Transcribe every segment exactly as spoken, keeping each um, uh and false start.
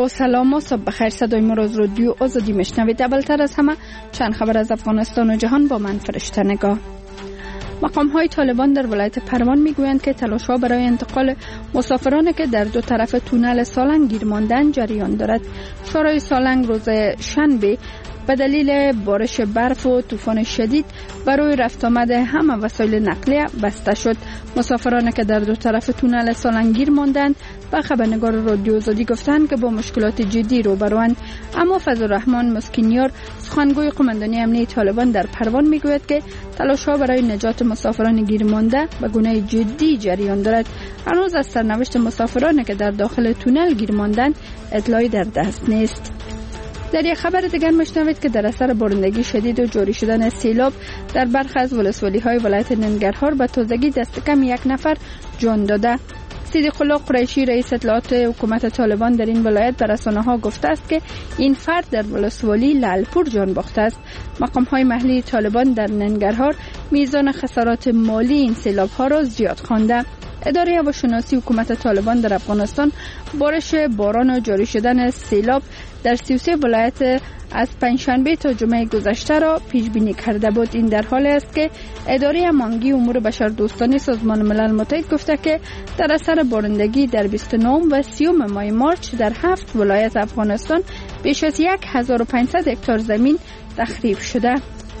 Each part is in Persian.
با سلام و صبح بخیر. صدای ما را از رادیو آزادی میشنوید. اولتر از همه چند خبر از افغانستان و جهان با من فرشته نگاه. مقام های طالبان در ولایت پروان میگویند که تلاش ها برای انتقال مسافرانی که در دو طرف تونل سالنگ گیر ماندند جریان دارد. شورای سالنگ روز شنبه به دلیل بارش برف و طوفان شدید برای رفت آمد همه وسایل نقلیه بسته شد. مسافرانی که در دو طرف تونل سالنگ گیر ماندند به خبرنگار رادیو آزادی گفتند که با مشکلات جدی روبروند. اما فضل الرحمن مسکینیار سخنگوی قماندانی امنیتی طالبان در پروان میگوید که تلاش ها برای نجات مسافران گیر مانده به گونه جدی جریان دارد. هنوز از سرنوشت مسافرانی که در داخل تونل گیر ماندند اطلاعی در دست نیست. در یک خبر دیگر میشنوید که در اثر بارندگی شدید و جاری شدن سیلاب در برخی از ولسوالی‌های ولایت ننگرهار به تازگی دست کم یک نفر جان داده. صدیق الله قریشی رئیس اطلاعات حکومت طالبان در این ولایت به رسانه‌ها گفته است که این فرد در ولسوالی لعلپور جان باخته است. مقام‌های محلی طالبان در ننگرهار میزان خسارات مالی این سیلاب‌ها را زیاد خوانده. اداره هواشناسی حکومت طالبان در افغانستان بارش باران و جاری شدن سیلاب در سی و سه ولایت از پنجشنبه تا جمعه گذشته را پیش بینی کرده بود. این در حالی است که اداره امانگی امور بشردوستانه سازمان ملل متحد گفته که در اثر بارندگی در بیست و نه و سی ماه مارچ در هفت ولایت افغانستان بیش از هزار و پانصد هکتار زمین تخریب شده.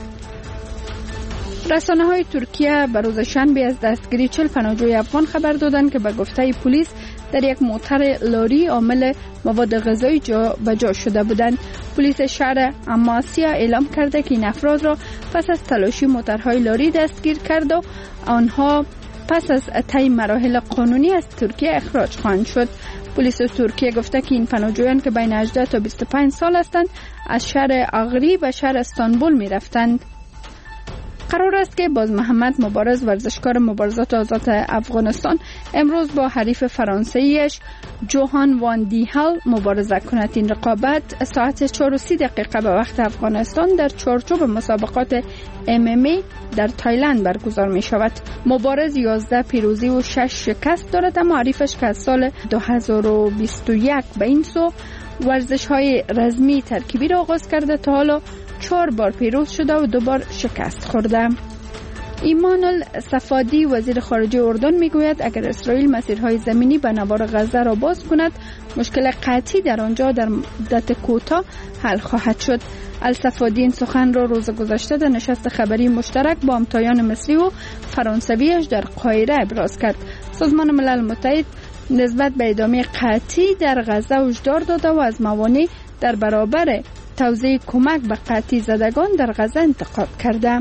رسانه های ترکیه به روز شنبه از دستگیری چهل پناهجوی افغان خبر دادند که به گفته پلیس در یک موتر لاری حامل مواد غذایی جا به جا شده بودند. پلیس شهر اماسیا اعلام کرده که این افراد را پس از تلاشی موترهای لاری دستگیر کرد و آنها پس از طی مراحل قانونی از ترکیه اخراج خواهند شد. پلیس ترکیه گفته که این پناهجویان که بین هجده تا بیست و پنج سال هستند از شهر اغری به شهر استانبول می رفتند. قرار است که باز محمد مبارز ورزشکار مبارزات آزاد افغانستان امروز با حریف فرانسویش جوهان وان دیهل مبارزه کند. این رقابت ساعت چهار و سی دقیقه به وقت افغانستان در چارچوب مسابقات ام ام ای در تایلند برگزار می شود. مبارز یازده پیروزی و شش شکست دارد، اما حریفش که از سال دو هزار و بیست و یک به این سو ورزش های رزمی ترکیبی را آغاز کرده تا حالا چهار بار پیروز شده و دو بار شکست خورده. ایمان الصفادی وزیر خارجه اردن میگوید اگر اسرائیل مسیرهای زمینی به نوار غزه را باز کند مشکل قطعی در آنجا در مدت کوتاه حل خواهد شد. الصفادی این سخن را روز گذشته در نشست خبری مشترک با همتایان مصری و فرانسویش در قاهره ابراز کرد. سازمان ملل متحد نسبت به ادامه قطعی در غزه هشدار داده و از موانع در برابر توزیع کمک به قطعی زدگان در غزه انتقاد کرده.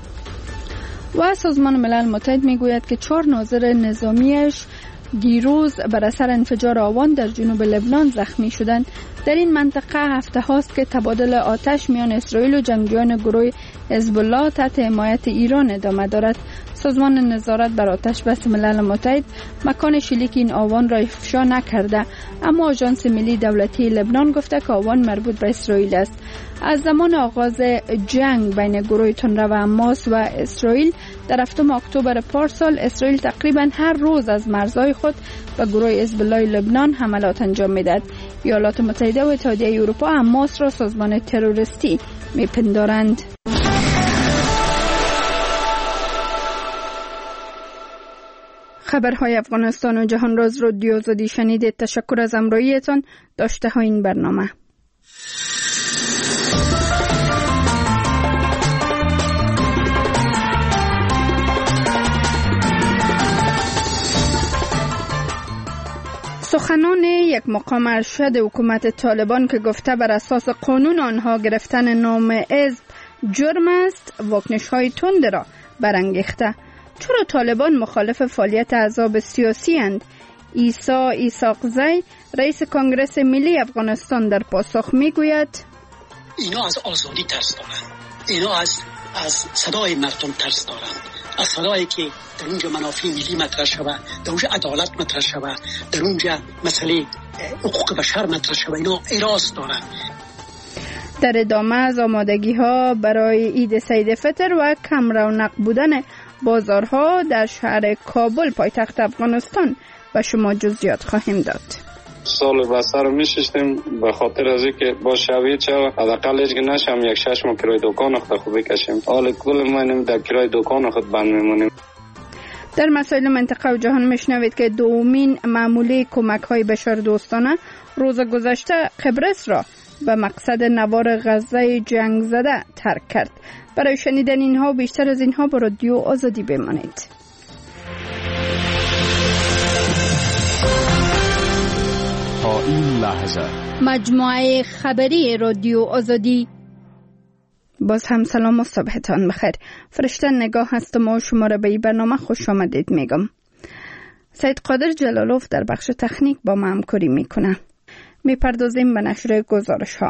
و سازمان ملل متحد میگوید که چهار ناظر نظامیش دیروز بر اثر انفجار آوان در جنوب لبنان زخمی شدند. در این منطقه هفته هاست که تبادل آتش میان اسرائیل و جنگجویان گروه حزب الله تحت حمایت ایران ادامه دارد. سازمان نظارت بر آتش بس ملل متحد مکان شلیک این آوان را افشا نکرده، اما آژانس ملی دولتی لبنان گفته که آوان مربوط به اسرائیل است. از زمان آغاز جنگ بین گروه تندرو حماس و اسرائیل در هفتم اکتبر پارسال اسرائیل تقریبا هر روز از مرزهای خود به گروه حزب الله لبنان حملات انجام میدهد. ایالات متحده و اتحادیه اروپا حماس را سازمان تروریستی میپندارند. خبرهای افغانستان و جهان را از رادیو آزادی شنیدید. تشکر از همراهیتان. داشته های این برنامه. سخنان یک مقام ارشد حکومت طالبان که گفته بر اساس قانون آنها گرفتن نام حزب جرم است، واکنش‌های تند را برانگیخته. چرا طالبان مخالف فعالیت احزاب سیاسی اند؟ عیسی ایساقزی رئیس کنگره ملی افغانستان در پاسخ میگوید اینا از آزادی ترس دارند، اینا از از صدای مردم ترس دارند، از صدایی که در اونجا منافع ملی مطرح شود، در اونجا عدالت مطرح شود، در اونجا مسئله حقوق بشر مطرح شود. اینا اراده دارند. در ادامه از آمادگی ها برای عید سید فطر و کم رونق بودن بازارها در شهر کابل پایتخت افغانستان و شما جزئیات خواهیم داد. سال بسر میشستیم به خاطر از اینکه با شوید شو حداقل هیچ نشم یک شش ماه کرای دکان خود خوب بکشیم. حال کل ما در کرای دکان خود بند میمونیم. در مسائل منطقه و جهان میشنوید که دومین معموله کمک‌های بشردوستانه روز گذشته قبرس را به مقصد نوار غزه جنگ زده ترک کرد. برای شنیدن اینها و بیشتر از اینها با رادیو آزادی بمانید. تا این لحظه مجموعه خبری رادیو آزادی. باز هم سلام و صبحتان بخیر. فرشته نگاه هستم و شما را به این برنامه خوش آمدید میگم. سید قادر جلالوف در بخش تکنیک با ما همکاری میکنه. میپردازیم به نشر گزارش ها.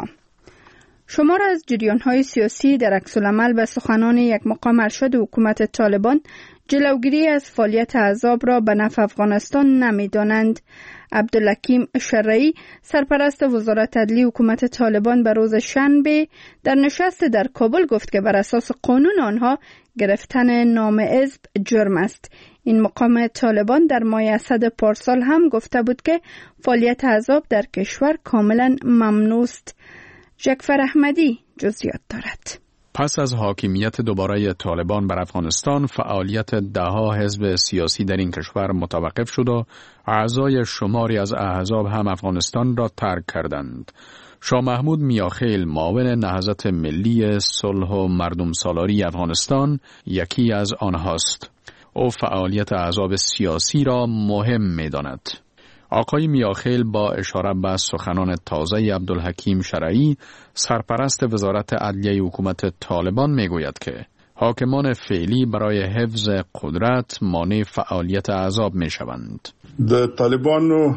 شمار از جریان های سیاسی در عکس العمل به سخنان یک مقام ارشد حکومت طالبان جلوگیری از فعالیت احزاب را به نفع افغانستان نمیدانند. عبدالحکیم شرعی سرپرست وزارت عدلیه حکومت طالبان به روز شنبه در نشست در کابل گفت که بر اساس قانون آنها گرفتن نام حزب جرم است. این مقام طالبان در ماه اسد پارسال هم گفته بود که فعالیت احزاب در کشور کاملا ممنوع است. جعفر احمدی جزئیات دارد. پس از حاکمیت دوباره طالبان بر افغانستان، فعالیت ده‌ها حزب سیاسی در این کشور متوقف شد و اعضای شماری از احزاب هم افغانستان را ترک کردند. شاه محمود میاخیل، معاون نهضت ملی صلح و مردم سالاری افغانستان، یکی از آنهاست. او فعالیت احزاب سیاسی را مهم می‌داند. آقای میاخیل با اشاره به سخنان تازه عبدالحکیم شرعی سرپرست وزارت عدلیه حکومت طالبان میگوید که حاکمان فعلی برای حفظ قدرت مانع فعالیت احزاب میشوند. د طالبانو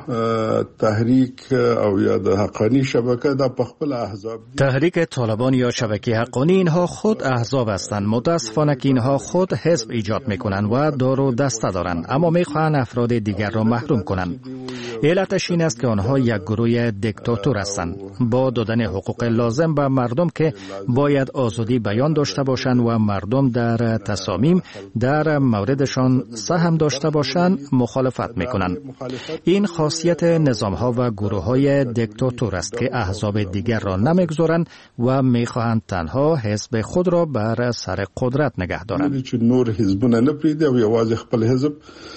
تحریک او یا د حقانی شبکه د خپل احزاب تحریک طالبان یا شبکه حقانی اینها خود احزاب هستند. متاسفانه که اینها خود حزب ایجاد میکنند و دار و دسته دارند، اما میخواهند افراد دیگر را محروم کنند. علتش این است که آنها یک گروه دیکتاتور هستند. با دادن حقوق لازم به مردم که باید آزادی بیان داشته باشند و مردم در تصامیم در موردشان سهم داشته باشند مخالفت میکنند. این خاصیت نظام‌ها و گروه‌های دیکتاتور است که احزاب دیگر را نمیگذارند و میخواهند تنها حزب خود را بر سر قدرت نگه دارند. چې نور حزبونه نه پریږدي او یوازې خپل حزب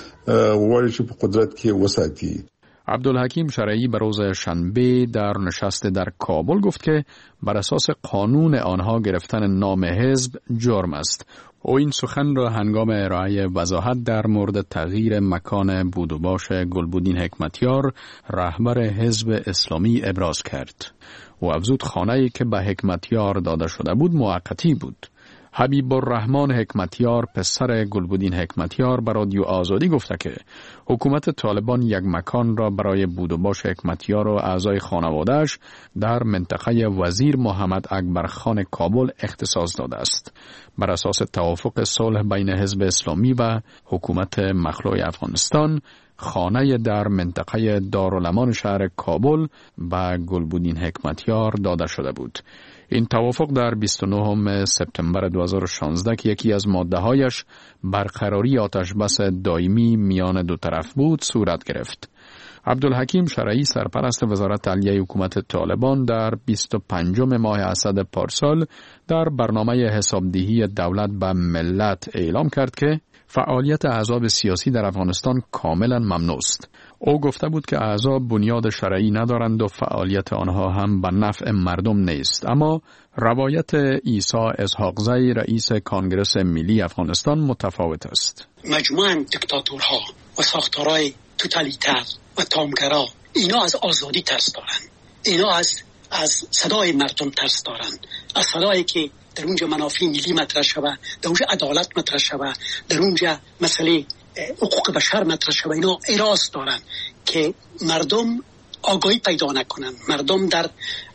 وایي چې په قدرت کې وساتي. عبدالحکیم شرعی به روز شنبه در نشست در کابل گفت که بر اساس قانون آنها گرفتن نام حزب جرم است. او این سخن را هنگام ارائه وضاحت در مورد تغییر مکان بود و باش گلبودین حکمتیار رهبر حزب اسلامی ابراز کرد. او افزود خانه‌ای که به حکمتیار داده شده بود موقتی بود. حبیب الرحمن حکمتیار پسر گلبودین حکمتیار به رادیو آزادی گفته که حکومت طالبان یک مکان را برای بود و باش حکمتیار و اعضای خانواده‌اش در منطقه وزیر محمد اکبر خان کابل اختصاص داده است. بر اساس توافق صلح بین حزب اسلامی و حکومت مخلوع افغانستان، خانه در منطقه دارالامان شهر کابل به گلبودین حکمتیار داده شده بود. این توافق در بیست و نهم سپتامبر دو هزار و شانزده که یکی از ماده‌هایش برقراری آتشبس دائمی میان دو طرف بود صورت گرفت. عبدالحکیم شرعی سرپرست وزارت عدلیه حکومت طالبان در بیست و پنجم ماه اسد پارسال در برنامه حسابدهی دولت به ملت اعلام کرد که فعالیت احزاب سیاسی در افغانستان کاملا ممنوع است. او گفته بود که احزاب بنیاد شرعی ندارند و فعالیت آنها هم به نفع مردم نیست، اما روایت عیسی اسحاقزی رئیس کانگرس ملی افغانستان متفاوت است. مجموعاً دیکتاتورها و ساختارهای توتالیتر و تامگرا اینا از آزادی ترس دارند. اینا از از صدای مردم ترس دارند، از صدایی که در اونجا منافع ملی مطرح شود، در اونجا عدالت مطرح شود، در اونجا مسئله حقوق بشر مطرح شود. اینا اراس دارن که مردم آگاهی پیدا نکنن، مردم در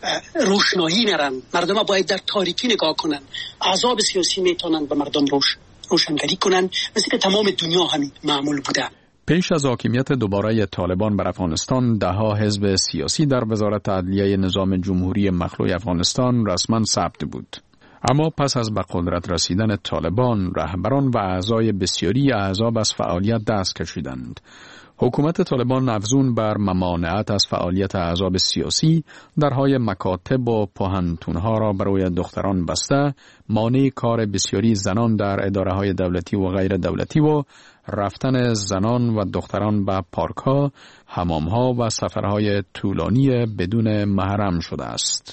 روشنایی نرن، مردم باید در تاریکی نگاه کنن. احزاب سیاسی میتونن به مردم روش روشنگری کنن، مثل که تمام دنیا همین معمول بوده. پیش از حاکمیت دوباره طالبان بر افغانستان، ده‌ها حزب سیاسی در وزارت عدلیه نظام جمهوری مخلوع افغانستان رسما ثبت بود. اما پس از به قدرت رسیدن طالبان، رهبران و اعضای بسیاری احزاب از فعالیت دست کشیدند. حکومت طالبان افزون بر ممانعت از فعالیت احزاب سیاسی درهای مکاتب و پوهنتونها را برای دختران بسته، مانع کار بسیاری زنان در اداره‌های دولتی و غیر دولتی و رفتن زنان و دختران به پارک‌ها، حمام‌ها و سفرهای طولانی بدون محرم شده است.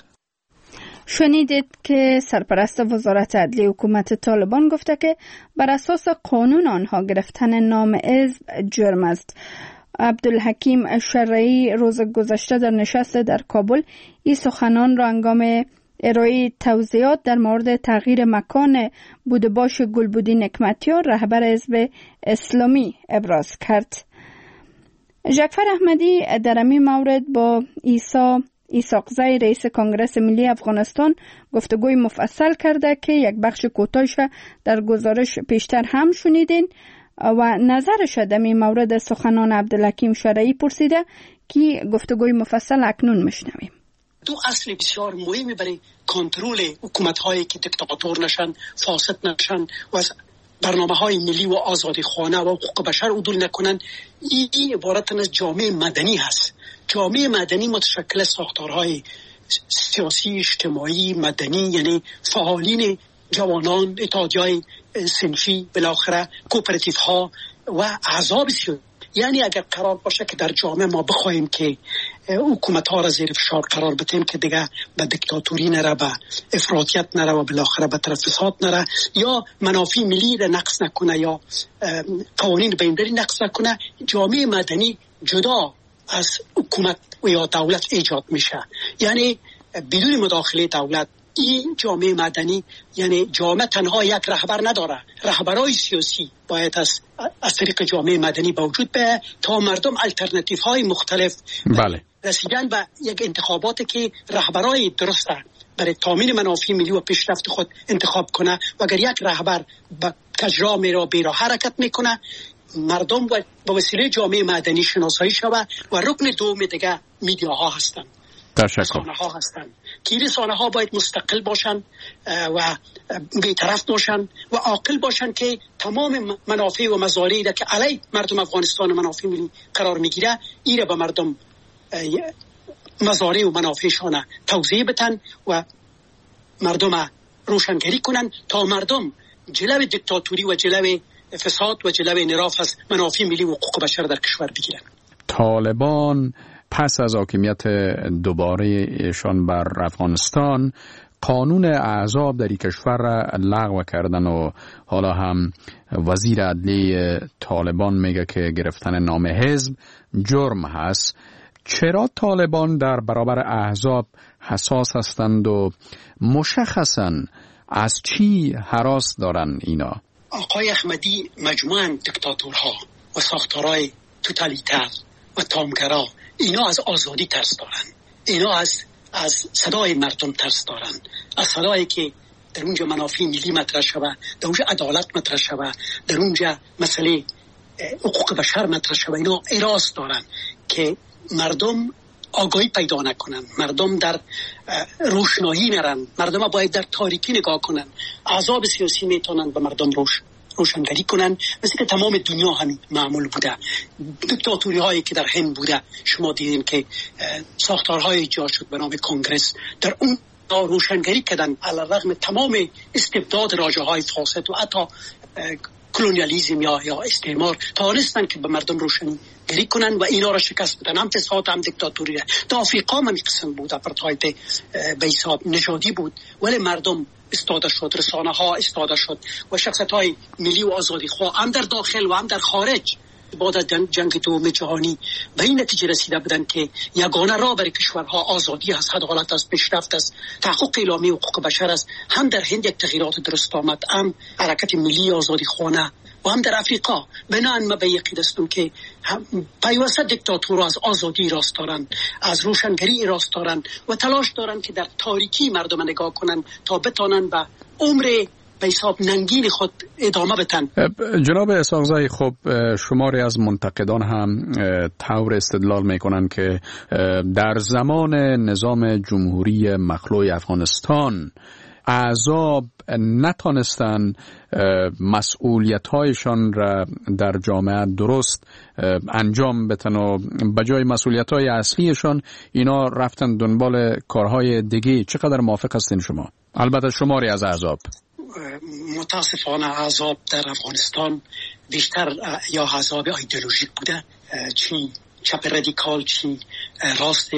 شنیدید که سرپرست وزارت عدلیه حکومت طالبان گفته که بر اساس قانون آنها گرفتن نام حزب جرم است. عبدالحکیم شرعی روز گذشته در نشست در کابل این سخنان را هنگام ارائه توضیحات در مورد تغییر مکان بودباش گلبودی نکمتیار رهبر حزب اسلامی ابراز کرد. جعفر احمدی در این مورد با عیسی ایساقزی رئیس کنگره ملی افغانستان گفتگوی مفصل کرده که یک بخش کوتاهش در گزارش پیشتر هم شنیدین و نظرش در این مورد سخنان عبدالحکیم شرعی پرسیده که گفتگوی مفصل اکنون میشنویم. دو اصل بسیار مهمی برای کنترل حکومت هایی که دیکتاتور نشن، فاسد نشن و از برنامه های ملی و آزادی خانه و حقوق بشر عدول نکنن، این عبارت از جامعه مدنی هست. جامعه مدنی متشکل از ساختارهای سیاسی، اجتماعی، مدنی، یعنی فعالین جوانان، اتحادیه‌های صنفی، بالاخره کوپراتیو ها و احزاب سیاسی. یعنی اگر قرار باشه که در جامعه ما بخوایم که حکومت ها را زیر فشار قرار بدیم که دیگه به دیکتاتوری نره، به افراطیت نره و بالاخره به طرف فساد نره، یا منافع ملی را نقض نکنه یا قوانین بین‌المللی نقض نکنه، جامعه مدنی جدا از حکومت و یا دولت ایجاد میشه. یعنی بدون مداخله دولت این جامعه مدنی، یعنی جامعه تنها یک رهبر نداره، رهبرای سیاسی باید از از طریق جامعه مدنی با وجود به تا مردم الटरनेटिव های مختلف بله رسیدن به یک انتخاباتی که رهبرای درسته برای تامین منافع ملی و پیشرفت خود انتخاب کنه. و اگر یک رهبر به کجرا میره بیرا حرکت میکنه، مردم با وسیله جامعه مدنی شناسایی شود و رکن دوم دیگه میدیاها هستن، رسانه ها هستن که رسانه ها باید مستقل باشن و بی‌طرف باشن و عاقل باشن که تمام منافع و مصالحی که علی مردم افغانستان منافع ملی قرار میگیره ایره به مردم مصالح و منافعشان توضیح بدن و مردم روشنگری کنن تا مردم جلوی دیکتاتوری و جلوی فساد و جلوی انحراف از منافع ملی و حقوق بشر در کشور بگیرن. طالبان پس از حاکمیت دوباره ایشان بر افغانستان قانون احزاب در این کشور را لغو کردن و حالا هم وزیر عدلیه طالبان میگه که گرفتن نام حزب جرم هست. چرا طالبان در برابر احزاب حساس هستند و مشخصاً از چی هراس دارن اینا؟ آقای احمدی مجموعاً دیکتاتورها و ساختارهای توتالیتر و تامگرا اینا از آزادی ترس دارن، اینا از از صدای مردم ترس دارن، از صدایی که در اونجا منافع ملی مطرح شود، در اونجا عدالت مطرح شود، در اونجا مسئله حقوق بشر مطرح شود. اینا اراس دارن که مردم آگاهی پیدا نکنن، مردم در روشنایی نرن، مردم باید در تاریکی نگاه کنن. احزاب سیاسی میتونن به مردم روش روشنگری کنن، مثل که تمام دنیا همین معمول بوده. دیکتاتوری هایی که در هند بوده، شما دیدین که ساختارهای ایجاد شد به نام کنگرس، در اون روشنگری کردن علیرغم تمام استبداد راجه های فاسد و حتی کلونیالیسم یا یا استعمار، توانستن که به مردم روشنی گری کنن و اینا را شکست بدن. هم فساد هم دیکتاتوری. در آفریقا هم این قسم بود، اپارتاید به حساب نژادی بود، ولی مردم استاده شد، رسانه ها استاده شد و شخصیت های ملی و آزادی خواه هم در داخل و هم در خارج بعد از جنگ دوم جهانی به این نتیجه رسیده بودن که یگانه راه برای کشورها آزادی است، عدالت است، پیشرفت است، تحقق اعلامی حقوق بشر است. هم در هند یک تغییرات درست آمد، هم حرکت ملی آزادی خوانه و هم در افریقا. بنابراین ما به یقین هستم که پیوسته دیکتاتورها از آزادی راست دارن، از روشنگری راست دارن و تلاش دارن که در تاریکی مردم نگاه کنن تا بتانن به عمر به حساب ننگین خود ادامه بدن. جناب اسحاقزی، خب شماری از منتقدان هم طور استدلال میکنن که در زمان نظام جمهوری مخلوع افغانستان احزاب نتانستن مسئولیت‌هایشان را در جامعه درست انجام بدن و بجای مسئولیت‌های اصلیشان اینا رفتن دنبال کارهای دیگه. چقدر موافق هستین شما؟ البته شماری از احزاب. متاسفانه احزاب در افغانستان بیشتر یا احزاب ایدئولوژیک بوده، چی چپ رادیکال چی راست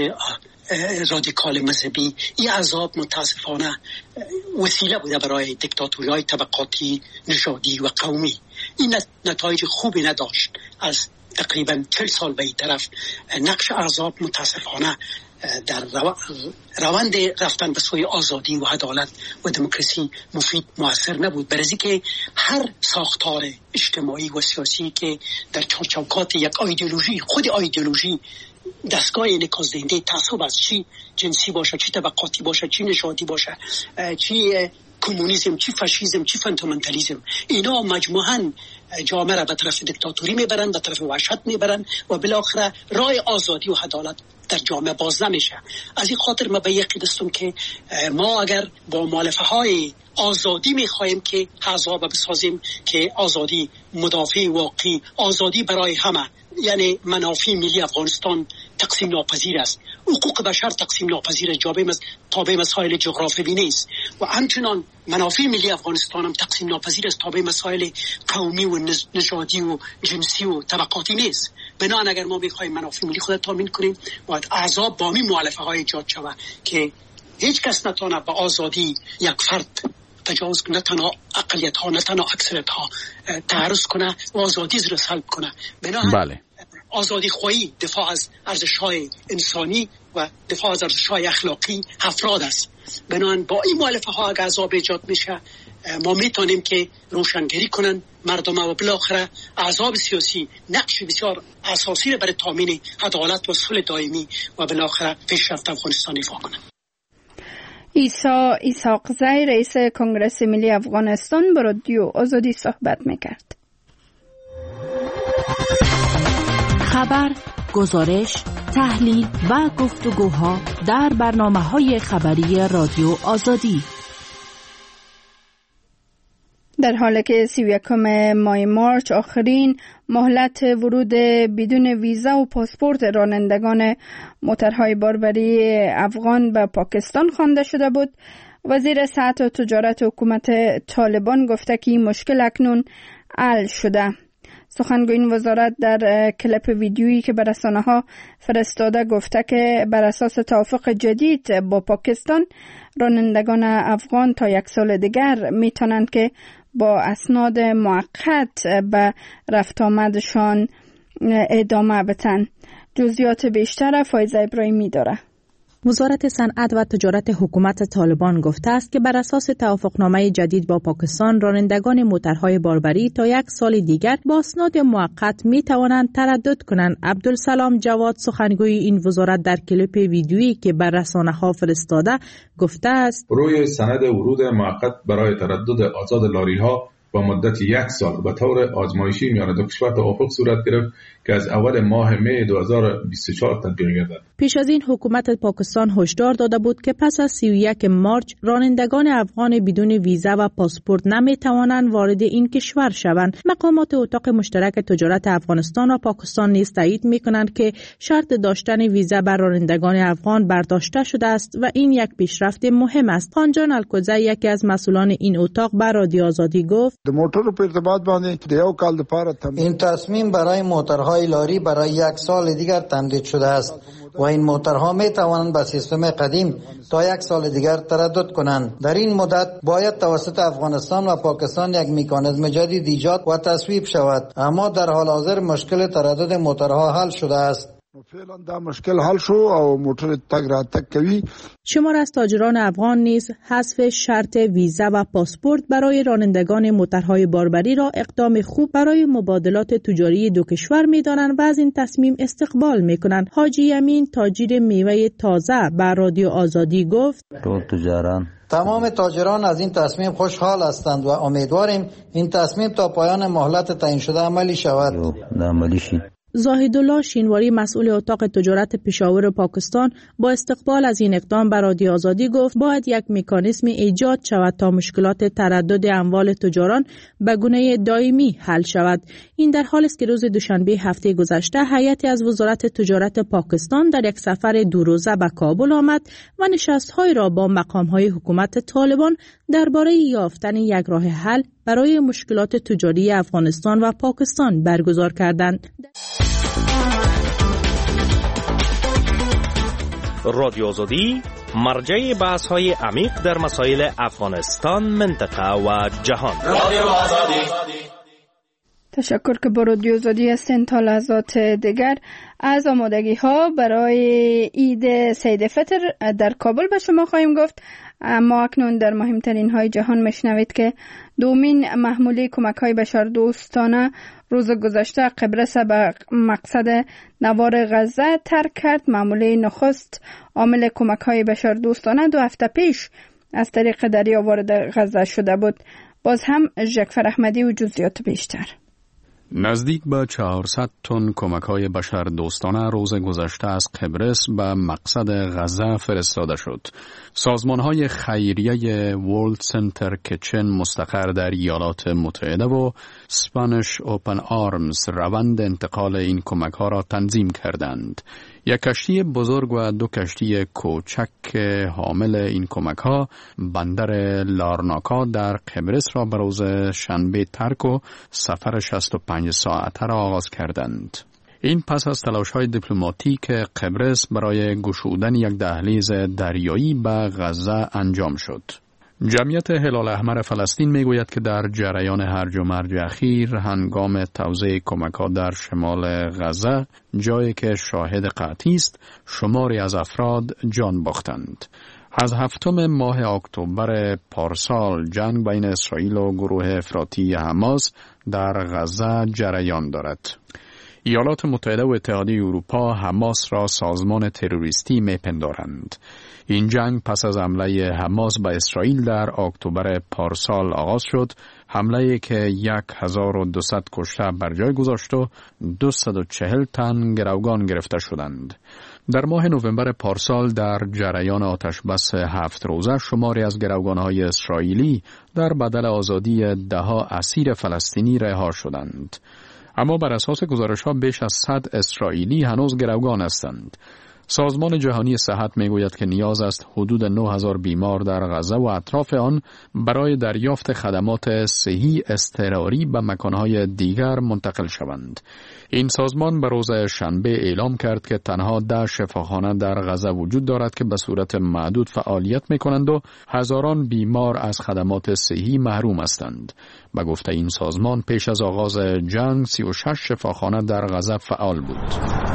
رادیکال مذهبی. این احزاب متاسفانه وسیله بوده برای دیکتاتوری‌های طبقاتی، نژادی و قومی. این نتایج خوبی نداشت. از تقریبا چهل سال به این طرف نقش احزاب متاسفانه در روند رفتن به سوی آزادی و عدالت و دموکراسی مفید موثر نبود، برای که هر ساختار اجتماعی و سیاسی که در چارچوبات یک ایدئولوژی، خود ایدئولوژی دستگاه انعکاس دهنده تعصب از چی جنسی باشه، چی طبقاتی باشه، چی نژادی باشه، چی کمونیسم، چی فاشیسم، چی فاندامنتالیسم، اینا مجموعاً جامعه را به طرف دیکتاتوری میبرن، به طرف وحشت میبرن و بالاخره راه آزادی و عدالت در جامعه باز نمیشه. از این خاطر ما به یقین هستم که ما اگر با مؤلفه های آزادی میخواهیم که احزاب بسازیم که آزادی مدافع واقعی، آزادی برای همه، یعنی منافع ملی افغانستان تقسیم ناپذیر است، حقوق بشر تقسیم ناپذیر، جابه تابع مسائل جغرافیایی نیست و همچنان منافع ملی افغانستان هم تقسیم ناپذیر است، تابع مسائل قومی و نژادی و جنسی و طبقاتی نیست. بنابراین اگر ما بخوایم منافع ملی خود تامین کنیم باید احزاب با می مؤلفه های ایجاد شود که هیچ کس نتونه به آزادی یک فرد تجاوز کنه، نه تنها اقلیت ها نه تنها اکثریت ها تعرض کنه و آزادی را سلب کنه. بله. آزادی خواهی دفاع از ارزش‌های انسانی و دفاع از ارزش‌های اخلاقی افراد است. بنابراین با این مؤلفه ها اگر احزاب ایجاد میشه ما میتونیم که روشنگری کنن مردم و بالاخره احزاب سیاسی نقش بسیار اساسی برای تامین عدالت و صلح دائمی و بالاخره پیشرفت افغانستان ایفا کنند. عیسی اسحاقزی رئیس کنگره ملی افغانستان با رادیو آزادی صحبت میکرد. خبر، گزارش، تحلیل و گفتگوها در برنامه‌های خبری رادیو آزادی. در حالی که سی و یکم ماه مارچ آخرین مهلت ورود بدون ویزا و پاسپورت رانندگان موترهای باربری افغان به پاکستان خوانده شده بود، وزیر صحت و تجارت حکومت طالبان گفته که این مشکل اکنون حل شده. سخنگوی این وزارت در کلیپ ویدیویی که به رسانه‌ها فرستاده گفته که بر اساس توافق جدید با پاکستان رانندگان افغان تا یک سال دیگر میتونند که با اسناد موقت به رفت آمدشان ادامه بدن. جزئیات بیشتر فایزه ابراهیمی داره. وزارت صنعت و تجارت حکومت طالبان گفته است که بر اساس توافقنامه جدید با پاکستان رانندگان موترهای باربری تا یک سال دیگر با اسناد موقت می توانند تردد کنند. عبدالسلام جواد سخنگوی این وزارت در کلیپ ویدیویی که بر رسانه‌ها فرستاده گفته است روی سند ورود موقت برای تردد آزاد لاری‌ها با مدت یک سال به طور آزمایشی میان دو کشور توافق صورت گرفت که از اول ماه می دو هزار و بیست و چهار تطبیق گردد. پیش از این حکومت پاکستان هشدار داده بود که پس از سی و یک مارچ رانندگان افغان بدون ویزا و پاسپورت نمی توانند وارد این کشور شوند. مقامات اتاق مشترک تجارت افغانستان و پاکستان نیز تایید می کنند که شرط داشتن ویزا بر رانندگان افغان برداشته شده است و این یک پیشرفت مهم است. خانجان الکوزی یکی از مسئولان این اتاق بر رادیو آزادی گفت این تصمیم برای موترهای لاری برای یک سال دیگر تمدید شده است و این موترها می توانند به سیستم قدیم تا یک سال دیگر تردد کنند. در این مدت باید توسط افغانستان و پاکستان یک مکانیزم جدید ایجاد و تصویب شود، اما در حال حاضر مشکل تردد موترها حل شده است. فعلا دا مشکل حل شو او موټر تگ را تگ کوي. شمار از تاجران افغان نیز حذف شرط ویزا و پاسپورت برای رانندگان موترهای باربری را اقدام خوب برای مبادلات تجاری دو کشور می‌دانند و از این تصمیم استقبال می‌کنند. حاجی امین تاجر میوه تازه بر رادیو آزادی گفت تجاران تمام تاجران از این تصمیم خوشحال هستند و امیدواریم این تصمیم تا پایان مهلت تعیین شده عملی شود. عملی شد. زاهدالله شینواری مسئول اتاق تجارت پشاور پاکستان با استقبال از این اقدام بر رادیو آزادی گفت باید یک مکانیزمی ایجاد شود تا مشکلات تردد اموال تجاران به گونه دائمی حل شود. این در حالی است که روز دوشنبه هفته گذشته هیئتی از وزارت تجارت پاکستان در یک سفر دو روزه به کابل آمد و نشست‌های را با مقام‌های حکومت طالبان درباره یافتن یک راه حل برای مشکلات تجاری افغانستان و پاکستان برگزار کردند. رادیو آزادی مرجع بحث‌های عمیق در مسائل افغانستان، منطقه و جهان. رادیو آزادی. تشکر که با رادیو آزادی هستین. تا لحظات دیگر از آمادگی ها برای عید سید فطر در کابل به شما خواهیم گفت. اما اکنون در مهمترین های جهان میشنوید که دومین محموله کمک های بشردوستانه روز گذشته قبرس به مقصد نوار غزه ترک کرد. محموله نخست عامل کمک های بشردوستانه دو هفته پیش از طریق دریا وارد غزه شده بود. باز هم جعفر احمدی و جزئیات بیشتر. نزدیک به چهارصد تن کمک‌های بشردوستانه روز گذشته از قبرس به مقصد غزه فرستاده شد. سازمان‌های خیریه ورلد سنتر کچن مستقر در ایالات متحده و اسپانیش اوپن آرمز روند انتقال این کمک‌ها را تنظیم کردند. یک کشتی بزرگ و دو کشتی کوچک حامل این کمک‌ها بندر لارناکا در قبرس را به روز شنبه ترک و سفر شصت و پنج ساعته را آغاز کردند. این پس از تلاش‌های دیپلماتیک قبرس برای گشودن یک دهلیز دریایی به غزه انجام شد. جمعیت هلال احمر فلسطین میگوید که در جریان هرج و مرج اخیر هنگام توزیع کمک‌ها در شمال غزه، جایی که شاهد قطعی است، شماری از افراد جان باختند. از هفتم ماه اکتبر پارسال جنگ بین اسرائیل و گروه افراطی حماس در غزه جریان دارد. ایالات متحده و اتحادیه اروپا حماس را سازمان تروریستی میپندارند. این جنگ پس از حمله حماس به اسرائیل در اکتبر پارسال آغاز شد، حمله‌ای که هزار و دویست کشته بر جای گذاشت و دویست و چهل تن گروگان گرفته شدند. در ماه نوامبر پارسال در جریان آتشبس هفت روزه شماری از گروگان‌های اسرائیلی در بدل آزادی ده‌ها اسیر فلسطینی رها شدند. اما بر اساس گزارش‌ها بیش از صد اسرائیلی هنوز گروگان هستند. سازمان جهانی صحت میگوید که نیاز است حدود نه هزار بیمار در غزه و اطراف آن برای دریافت خدمات صحی اضطراری به مکانهای دیگر منتقل شوند. این سازمان به روز شنبه اعلام کرد که تنها ده شفاخانه در غزه وجود دارد که به صورت معدود فعالیت میکنند و هزاران بیمار از خدمات صحی محروم هستند. به گفته این سازمان پیش از آغاز جنگ سی و شش شفاخانه در غزه فعال بود.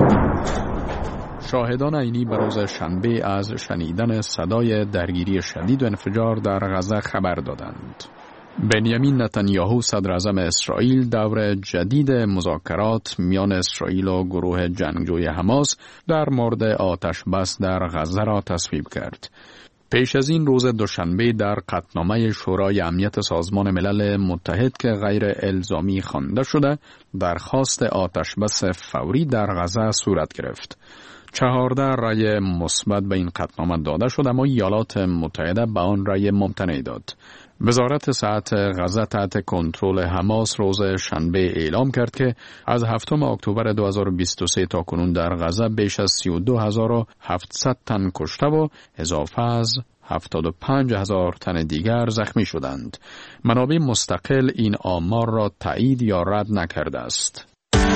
شاهدان عینی به روز شنبه از شنیدن صدای درگیری شدید و انفجار در غزه خبر دادند. بنیامین نتانیاهو صدر اعظم اسرائیل دور جدید مذاکرات میان اسرائیل و گروه جنگجوی حماس در مورد آتش بس در غزه را تصویب کرد. پیش از این روز دوشنبه در قطعنامه شورای امنیت سازمان ملل متحد که غیر الزامی خوانده شده، درخواست آتش بس فوری در غزه صورت گرفت. چهارده رأی مثبت به این قطعنامه داده شد، اما ایالات متحده به آن رأی ممتنع داد. وزارت صحت غزه تحت کنترل حماس روز شنبه اعلام کرد که از هفتم اکتبر دو هزار و بیست و سه تا کنون در غزه بیش از سی و دو هزار و هفتصد تن کشته و اضافه از هفتاد و پنج هزار تن دیگر زخمی شدند. منابع مستقل این آمار را تایید یا رد نکرده است.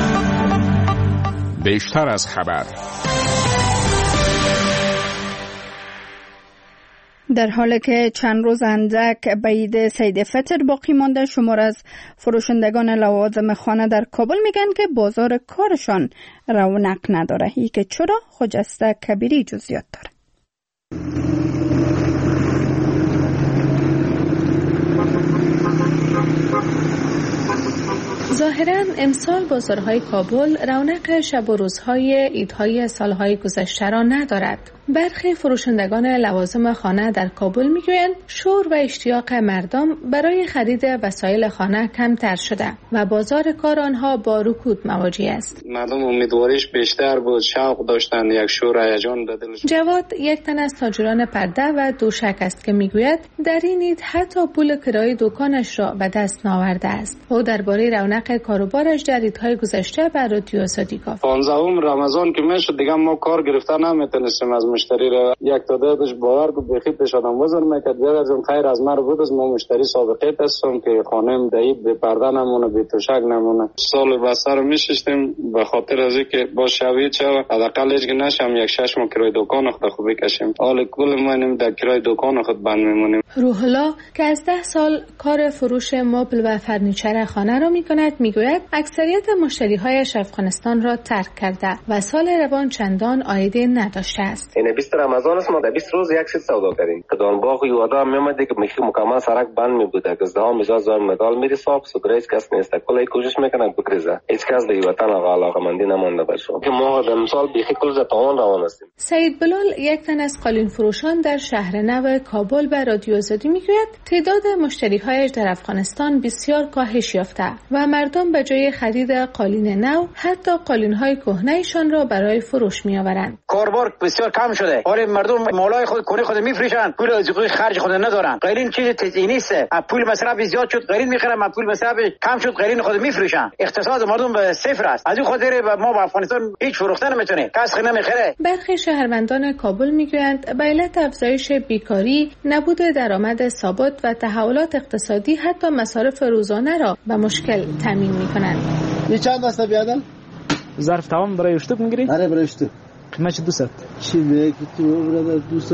بیشتر از خبر. در حالی که چند روز اندک به عید سید فطر باقی مانده، شمار از فروشندگان لوازم خانه در کابل میگن که بازار کارشان رونق نداره. ای که چرا؟ خجسته کبیری جزئیات داره. ظاهراً امسال بازارهای کابل رونق شب و روزهای عیدهای سالهای گذشته را ندارد. برخی فروشندگان لوازم خانه در کابل میگویند شور و اشتیاق مردم برای خرید وسایل خانه کمتر شده و بازار کار آنها با رکود مواجه است. مردم امیدواریش بیشتر بود، شوق داشتند، یک شور هیجان به دلشون. جواد یک تن از تاجران پرده و دوشک است که میگوید در این عید حتی پول کرایه دکانش را به دست نآورده است. او درباره رونق کاروبارش در عیدهای گذشته به رادیو آزادی گفت. پانزدهم رمضان که میشد دیگه ما کار گرفتن نمیتونستیم از مشتری را. یک تا دادش باور کو بخیتش آدم وزن میکرد. دیگه از خیر از من بود از ما مشتری سابقه هستم که خانم دعید به پرده نمونه، به توشک نمونه. سال بسر میشستیم به خاطر از اینکه با شوید چه حداقل هیچ نشم یک شش ماه کرایه دکان خود خوب بکشیم. حال کل ما در کرایه دکان خود بند میمونیم. روح الله که از ده سال کار فروش مبل و فرنیچر خانه را میکند میگوید اکثریت مشتری‌هایش افغانستان را ترک کرده و سال روان چندان عایدی نداشته است. این بیست رمضان است ما در بیست روز یک سیت سودا کردیم. که دان باغ یه آدم میومد که میخی مکمل سرک بند میبوده. که زده ها میزاز مدال میری صاحب سودره هیچ کس نیست. کلی کوشش میکنن بکریزه. هیچ کس به وطن آقا علاقمندی نمونده باشه. که ما در مثال بیخی کل زتوان روان هستیم. سعید بلال یک تن از قالین فروشان در شهر نو کابل به رادیو آزادی میگوید تعداد مشتری‌هایش در افغانستان بسیار کاهش یافته و مردم به جای خرید قالین نو حتی قالین‌های کهنه‌شان را برای فروش می‌آورند. کاربار بسیار کم شده. ولی مردم مولای خود کنه خود می‌فروشن، پول از خرج خود ندارن. قالین چیز تزئینی است. پول مصرف زیاد شد، قالین می‌خرن، پول مصرف کم شد، قالین خود می‌فروشن. اقتصاد مردم به صفر است. از این خاطر ما با افغانستان هیچ فروختن نمی‌تونه. کس نمی‌خره. برخی شهروندان کابل می‌گویند به علت افزایش بیکاری، نبود درآمد ثابت و تحولات اقتصادی حتی مصارف روزانه را به مشکل تامین می‌کنند. یه چند دسته بیادم؟ ظرف تمام برای اشتوب می‌گیری؟ آره برای اشتوب. قیمتش دوست. چی میگی تو برادر دوست؟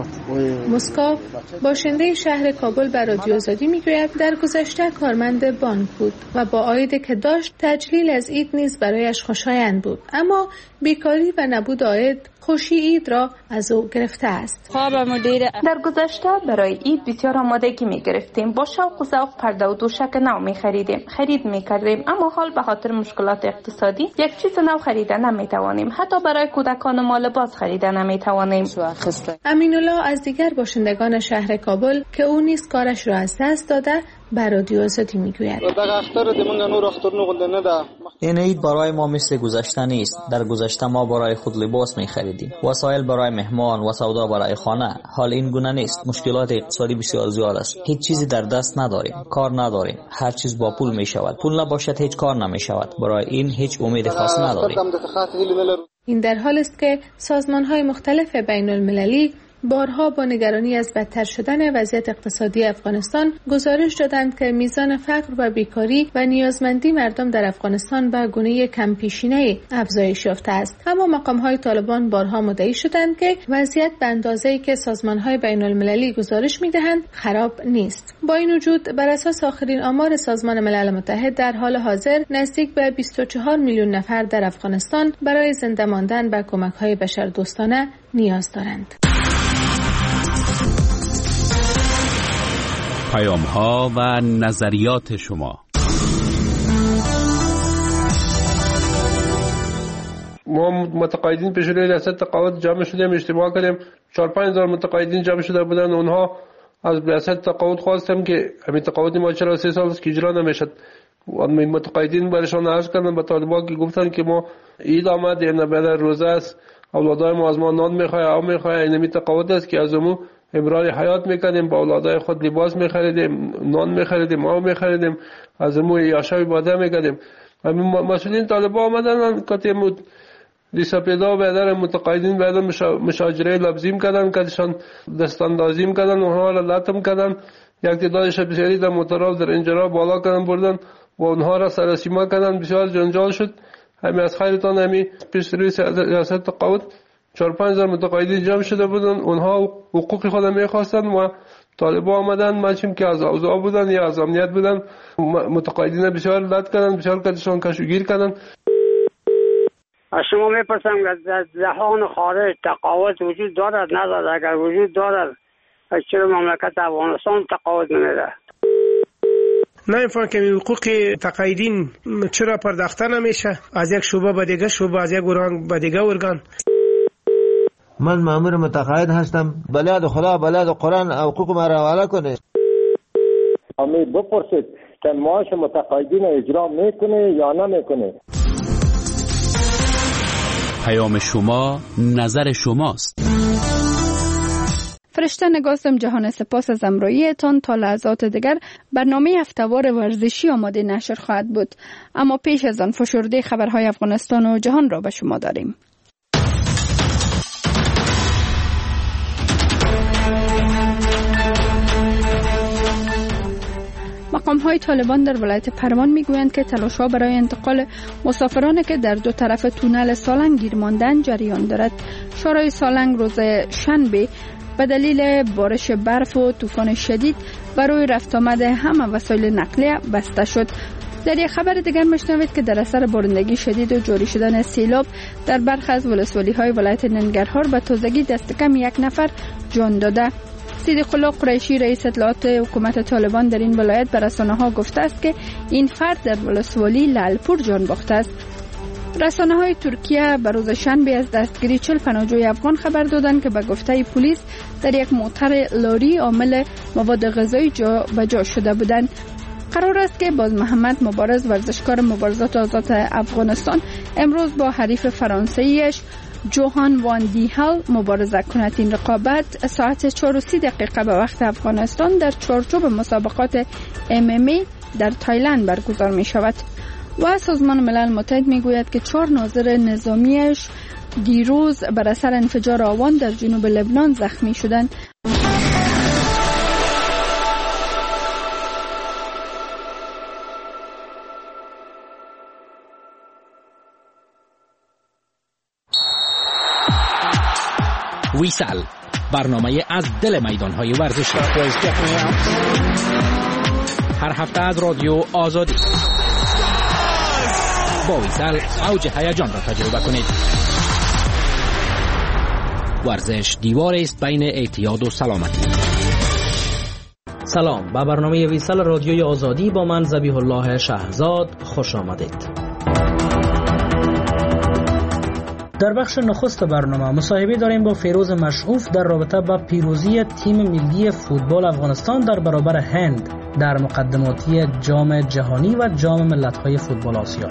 مسکاف باشنده شهر کابل به رادیو آزادی میگوید در گذشته کارمند بانک بود و با عایدی که داشت تجلیل از عید نیز برایش خوشایند بود، اما بیکاری و نبود عاید خوشی عید را از او گرفته است. در گذشته برای عید بسیار آمادگی می گرفتیم، با شوق و ذوق پرده و دوشک نو می خریدیم، خرید می کردیم، اما حال به خاطر مشکلات اقتصادی یک چیز نو خریده نمی توانیم، حتی برای کودکان ما لباس خریده نمی توانیم. امین الله از دیگر باشندگان شهر کابل که او نیز کارش را از دست داده به رادیو آزادی میگوید. این عید برای ما مثل گذشته نیست. در گذشته ما برای خود لباس می خریدیم، وسایل برای مهمان و سودا برای خانه. حال این گونه نیست. مشکلات اقتصادی بسیار زیاد است. هیچ چیزی در دست نداریم، کار نداریم، هر چیز با پول می شود. پول نباشد هیچ کار نمی شود. برای این هیچ امید خاص نداریم. این در حال است که سازمان‌های مختلف بین المللی بارها با نگرانی از بدتر شدن وضعیت اقتصادی افغانستان گزارش دادند که میزان فقر و بیکاری و نیازمندی مردم در افغانستان به گونه کم پیشینه افزایش یافته است. اما مقام‌های طالبان بارها مدعی شدند که وضعیت به اندازه‌ای که سازمان‌های بین المللی گزارش می‌دهند خراب نیست. با این وجود بر اساس آخرین آمار سازمان ملل متحد در حال حاضر نزدیک به بیست و چهار میلیون نفر در افغانستان برای زنده ماندن به کمک‌های بشردوستانه نیاز دارند. پیام ها و نظریات شما. ما متقاعدین پیش روی ریاست تقاعد جمع شدیم، اجتماع کردیم، چهار پنج هزار متقاعدین جمع شده بودن. اونها از ریاست تقاعد خواستم که همین تقاعد ما چرا سه سال است که اجرا نمیشد. اون متقاعدین برشان عرض کردن به طالبان که گفتن که ما عید آمد، این بعد روزه است، اولادای ما از ما نان میخواه، او میخواه. این همین تقاعد است که از امو امرار حیات میکردیم، با اولادای خود لباس میخریدیم، نان میخریدیم، آب میخریدیم، از امو یاشا عباده میکردیم. همین مسئولین طالبان آمدن که مود لیسا پیدا بیادر متقاعدین بیادر مشاجره لبزیم کردن، کدشان دستاندازیم کردن، اونها را لطم کردن. یک تعدادش بسیاری در موترها در انجرها بالا کردن بردن و اونها را سرسیما کردن. بسیار جنجال شد. همین از خیرتان همین پیش روی ریاست تقاعد چهار پنج هزار متقاعدین جمع شده بودن. اونها حقوق خود میخواستن و طالبان آمدن، ماشیم که از اوضاع بودن یا از امنیت بودن، متقاعدین بسیار لط کردن، بسیار کدشان کشوگیر کردن. از شما میپرسم که در جهان خارج تقاعد وجود دارد ندارد؟ اگر وجود دارد چرا مملکت افغانستان تقاعد نمیده؟ نمیفهم که حقوق تقاعدین چرا پرداخته نمیشه از یک شعبه به دیگه شعبه، از یک ارگان به دیگه ارگان. من مأمور متقاعد هستم، بلاد خدا بلاد قرآن حقوق ما را حواله کنه. امید بپرسید که معاش متقاعدین اجرا میکنه یا نمیکنه. پیام شما نظر شماست. فرشته نگاستم جهان، سپاس از امراییتان. تا لحظات دیگر برنامه هفته‌وار ورزشی آماده نشر خواهد بود، اما پیش از آن فشرده خبرهای افغانستان و جهان را به شما داریم. مقام‌های طالبان در ولایت پروان میگویند که تلاش‌ها برای انتقال مسافرانی که در دو طرف تونل سالنگ گیر ماندند جریان دارد. شورای سالنگ روز شنبه به دلیل بارش برف و طوفان شدید بر روی رفت آمد همه وسایل نقلیه بسته شد. در یک خبر دیگر میشنوید که در اثر بارندگی شدید و جاری شدن سیلاب در برخی از ولسوالی‌های ولایت ننگرهار به تازگی دست کم یک نفر جان داده. صدیق الله قریشی رئیس اطلاعات حکومت طالبان در این ولایت به رسانه‌ها گفته است که این فرد در ولسوالی لعلپور جان باخته است. رسانه‌های ترکیه به روز شنبه از دستگیری چهل پناهجوی افغان خبر دادند که به گفته پلیس در یک موتر لاری حامل مواد غذایی جا به جا شده بودند. قرار است که باز محمد مبارز ورزشکار مبارزات آزاد افغانستان امروز با حریف فرانسویش جوهان وان دیهل مبارزه کند. این رقابت ساعت چهار و سی دقیقه به وقت افغانستان در چارچوب مسابقات ام ام ای در تایلند برگزار می شود. و سازمان ملل متحد می گوید که چهار ناظر نظامیش دیروز بر اثر انفجار آوان در جنوب لبنان زخمی شدند. ویسال، برنامه از دل میدان‌های ورزشی، هر هفته از رادیو آزادی. با ویسال اوج هیجان را تجربه کنید. ورزش دیوار است بین اعتیاد و سلامتی. سلام، به برنامه ویسال رادیوی آزادی با من ذبیح الله شهزاد خوش آمدید. در بخش نخست برنامه مصاحبه داریم با فیروز مشعوف در رابطه با پیروزی تیم ملی فوتبال افغانستان در برابر هند در مقدماتی جام جهانی و جام ملت‌های فوتبال آسیا.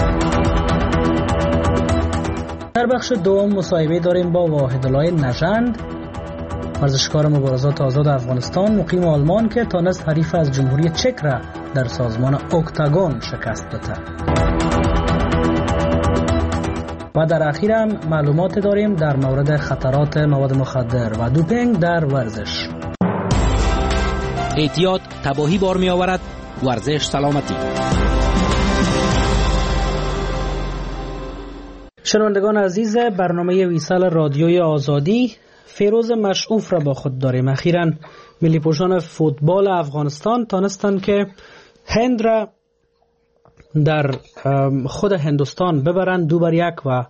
در بخش دوم مصاحبه داریم با واحدالله نژند، ورزشکار مبارزات آزاد افغانستان مقیم آلمان که تانست حریف از جمهوری چک را در سازمان اکتاگون شکست بده. و در اخیر هم معلومات داریم در مورد خطرات مواد مخدر و دوپینگ در ورزش. اعتیاد تباهی بار می آورد، ورزش سلامتی. شنوندگان عزیز، برنامه ویسال رادیوی آزادی، فیروز مشعوف را با خود داریم. اخیراً ملی پوشان فوتبال افغانستان تانستند که هند را در خود هندوستان ببرند دو بر یک و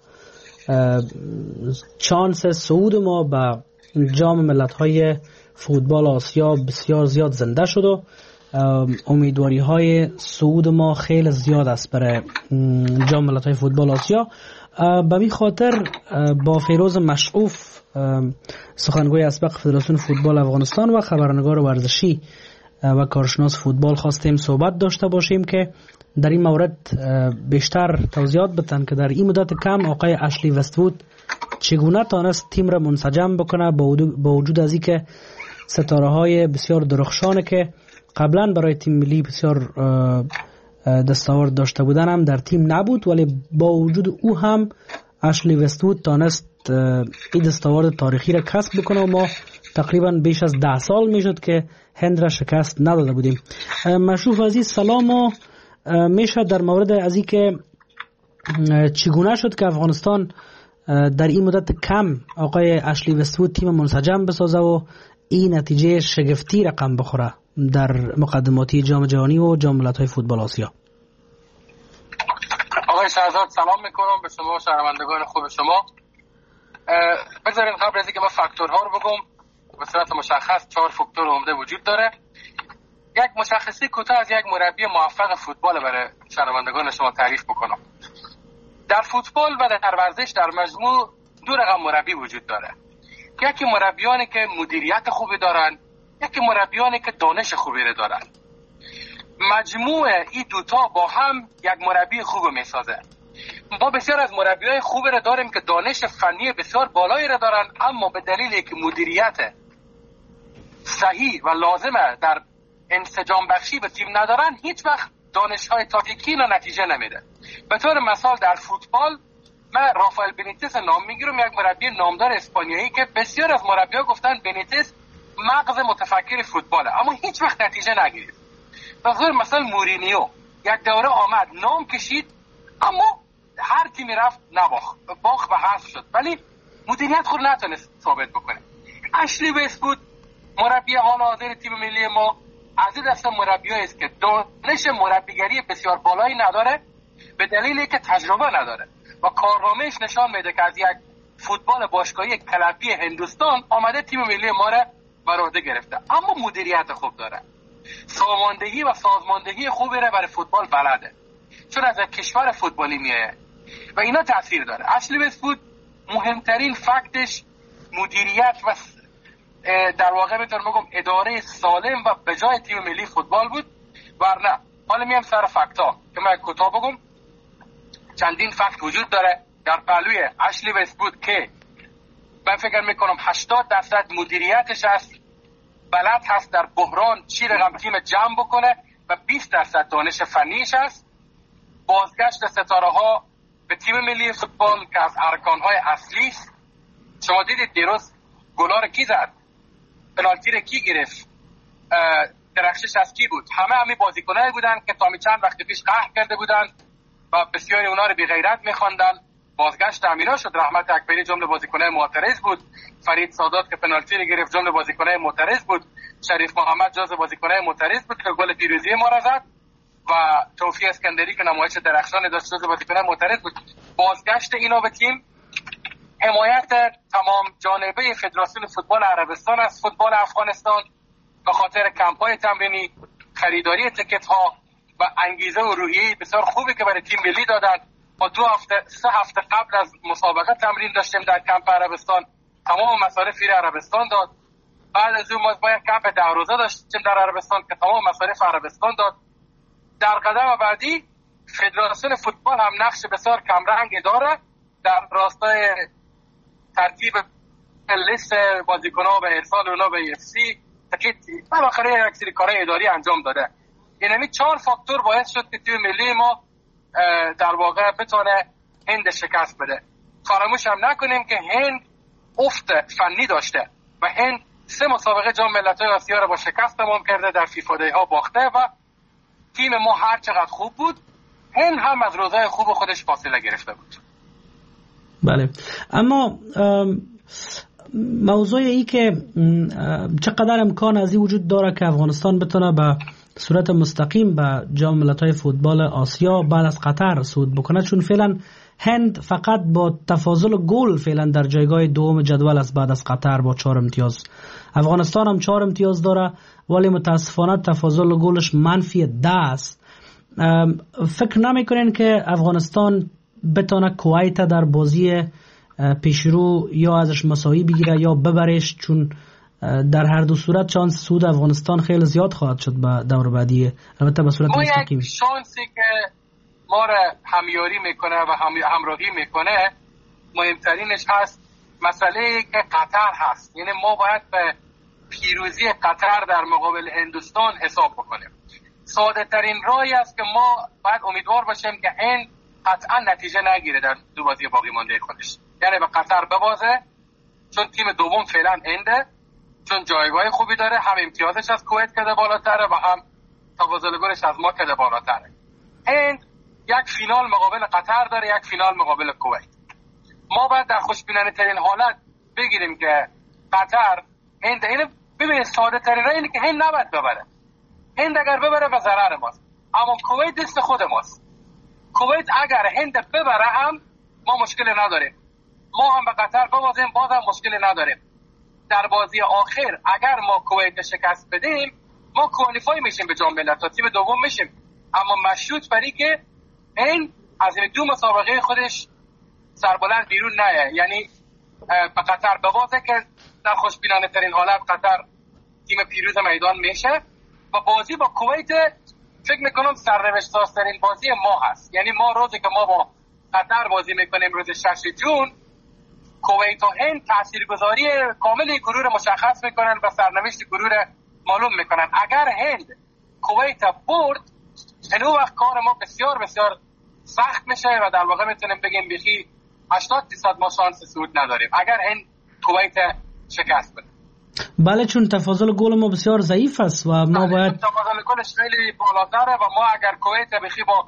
چانس صعود ما به جام ملت‌های فوتبال آسیا بسیار زیاد زنده شد و امیدواری های صعود ما خیلی زیاد است برای جام ملت‌های فوتبال آسیا. به این خاطر با فیروز مشعوف سخنگوی اسبق فدراسیون فوتبال افغانستان و خبرنگار ورزشی و کارشناس فوتبال خواستیم صحبت داشته باشیم که در این مورد بیشتر توضیحات بدن که در این مدت کم آقای اشلی وست‌وود چگونه تانست تیم را منسجم بکنه با وجود از اینکه ستاره های بسیار درخشانه که قبلا برای تیم ملی بسیار دستاورد داشته بودن هم در تیم نبود، ولی با وجود او هم اشلی وست‌وود تانست این دستاورد تاریخی را کسب بکنه و ما تقریبا بیش از ده سال میشد که هند را شکست نداده بودیم. مشروف عزیز سلام و میشه در مورد از این که چگونه شد که افغانستان در این مدت کم آقای اشلی وست‌وود تیم منسجم بسازه و این نتیجه شگفتی رقم بخوره در مقدماتی جام جهانی و جام ملت‌های فوتبال آسیا؟ آقای شهزاد سلام میکنم به شما شنوندگان خوب شما. بذارین قبل از اینکه ما فاکتورها رو بگم به صورت مشخص چهار فاکتور عمده وجود داره. یک مشخصی کوتاه از یک مربی موفق فوتبال برای شنوندگان شما تعریف بکنم. در فوتبال و در ورزش در مجموع دو رقم مربی وجود داره. یکی مربیانی که مدیریت خوبی دارن، یکی مربیانی که دانش خوبی رو دارن. مجموع این دوتا با هم یک مربی خوب میسازه. ما بسیار از مربیای خوبی رو داریم که دانش فنی بسیار بالایی رو دارن، اما به دلیل که مدیریت صحیح و لازمه در انسجام بخشی به تیم ندارن، هیچ وقت دانش‌های تاکتیکی را نتیجه نمیده. به طور مثال در فوتبال من رافائل بنیتز نام میگیرم، یک مربی نامدار اسپانیایی که بسیار از مربی‌ها گفتن بنیتز مغز متفکر فوتباله، اما هیچ وقت نتیجه نگیرید. به طور مثال مورینیو یک دوره آمد نام کشید، اما هر تیمی رفت نباخت، باخت و حذف شد، ولی مدیریت خود نتونست ثابت بکنه. اشلی وست‌وود مربی حال حاضر تیم ملی ما از این دسته مربیایی است که دانش مربیگری بسیار بالایی نداره به دلیلی که تجربه نداره و کارنامه‌اش نشان میده که از یک فوتبال باشگاهی کلبی هندوستان آمده تیم ملی ما را بر عهده گرفته، اما مدیریت خوب داره، ساماندهی و سازماندهی خوبی را برای فوتبال بلده، چون از کشور فوتبالی میاد و اینا تاثیر داره. اشلی وست‌وود مهمترین فکتش مدیریت و در واقع میتونم بگم اداره سالم و به جای تیم ملی فوتبال بود. ورنه حالا میام سر فکت ها که من کوتاه بگم. چندین فکت وجود داره در پهلوی اشلی وست‌وود که من فکر میکنم هشتاد درصد مدیریتش هست، بلد هست در بحران چی رقم تیم جمع بکنه و بیست درصد دانش فنیش هست. بازگشت ستاره ها به تیم ملی فوتبال که از ارکان های اصلی است. شما دیدید دیروز گلا رو کی زد؟ پنالتی رو کی گرفت؟ درخشش از کی بود؟ همه همین بازیکنایی بودن که تا چند وقت پیش قهر کرده بودن و بسیاری اونا رو بی غیرت می‌خواندن. بازگشت امیرا شد، رحمت اکبری جمله بازیکنای معترض بود، فرید سادات که پنالتی رو گرفت جمله بازیکنای معترض بود، شریف محمد جزو بازیکنای معترض بود که گل پیروزی ما را زد و توفیق اسکندری که نمایش درخشان داشت جزو بازیکنای معترض بود. بازگشت اینا به تیم حمایت تمام جانبه فدراسیون فوتبال عربستان از فوتبال افغانستان به خاطر کمپ‌های تمرینی، خریداری تیکت ها و انگیزه و روحیه بسیار خوبی که برای تیم ملی دادن. ما دو هفته سه هفته قبل از مسابقه تمرین داشتیم در کمپ عربستان، تمام مصارف فیر عربستان داد. بعد از اون ما باید کمپ ده روزه داشتیم در عربستان که تمام مصارف عربستان داد. در قدم بعدی فدراسیون فوتبال هم نقش بسیار کمرنگی داره در راستای ترتیب لیست بازیکن‌ها و ارسال اونها به اف سی تکیت و بالاخره یک سری کارهای اداری انجام داده. یعنی چهار فاکتور باعث شد که تیم ملی ما در واقع بتونه هند شکست بده. فراموش هم نکنیم که هند افت فنی داشته و هند سه مسابقه جام ملت‌های آسیا را با شکست تمام کرده، در فیفا دی ها باخته و تیم ما هر چقدر خوب بود هند هم از روزای خوب خودش فاصله گرفته بود. بله، اما موضوع ای که چقدر امکان از این وجود داره که افغانستان بتونه به صورت مستقیم به جام ملت‌های فوتبال آسیا بعد از قطر صعود بکنه، چون فعلا هند فقط با تفاضل گل فعلا در جایگاه دوم جدول است بعد از قطر با چهار امتیاز. افغانستان هم چهار امتیاز داره ولی متاسفانه تفاضل گلش منفی ده است. فکر نمی‌کنین که افغانستان بتونه کویت در بازی پیشرو یا ازش مساوی بگیره یا ببرش، چون در هر دو صورت شانس صعود افغانستان خیلی زیاد خواهد شد به دور بعدی، البته به صورت مستقیم. شانسی که ما را همیاری میکنه و همراهی میکنه مهمترینش هست مسئله که قطر هست. یعنی ما باید به پیروزی قطر در مقابل هندوستان حساب بکنیم. ساده ترین راهی است که ما باید امیدوار باشیم که هند قطعا نتیجه نگیره در دو بازی باقی مانده خودش، یعنی به قطر ببازه، چون تیم دوم فعلا هنده، چون جایگاه خوبی داره، هم امتیازش از کویت کده بالاتره و هم تفاضل گلش از ما کده بالاتره. هند یک فینال مقابل قطر داره، یک فینال مقابل کویت. ما باید در خوشبینانه ترین حالت بگیریم که قطر هند، اینه ببینید ساده ترین راه اینه که هند نباید ببره. هند اگر ببره به ضرر ماست، اما کویت دست خود ماست. کویت اگر هند ببره هم ما مشکلی نداریم، ما هم به قطر ببازیم باز هم مشکلی نداریم. در بازی آخر اگر ما کویت شکست بدیم ما کوالیفای میشیم به جام ملت‌ها، تیم دوم میشیم، اما مشروط بری که این از این دو مسابقه خودش سربلند بیرون نیه. یعنی به قطر ببازه که در خوشبینانه ترین حالت قطر تیم پیروز میدان میشه و بازی با کویت فکر میکنم سرنوشت سازترین بازی ما هست. یعنی ما روزی که ما با قطر بازی میکنیم روز شش جون، کویت و هند تاثیرگذاری کامل گروه مشخص میکنن و سرنوشت گروه معلوم میکنن. اگر هند کویت برد این وقت کار ما بسیار بسیار سخت میشه و در واقع میتونیم بگیم بخی هشتاد درصد ما شانس صعود نداریم اگر هند کویت شکست بده. بله، چون تفاضل گل ما بسیار ضعیف است و ما باید تفاضل گلش خیلی بالاتره و ما اگر کویت بخی با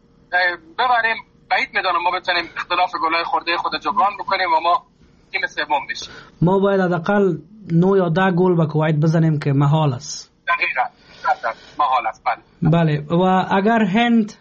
ببریم بعید میدونم ما بتونیم اختلاف گلای خورده خود جبران بکنیم و ما تیم سوم بشیم. ما باید حداقل نه یا ده گل به کویت بزنیم که محال است. دقیقاً محال است. بله بله. و اگر هند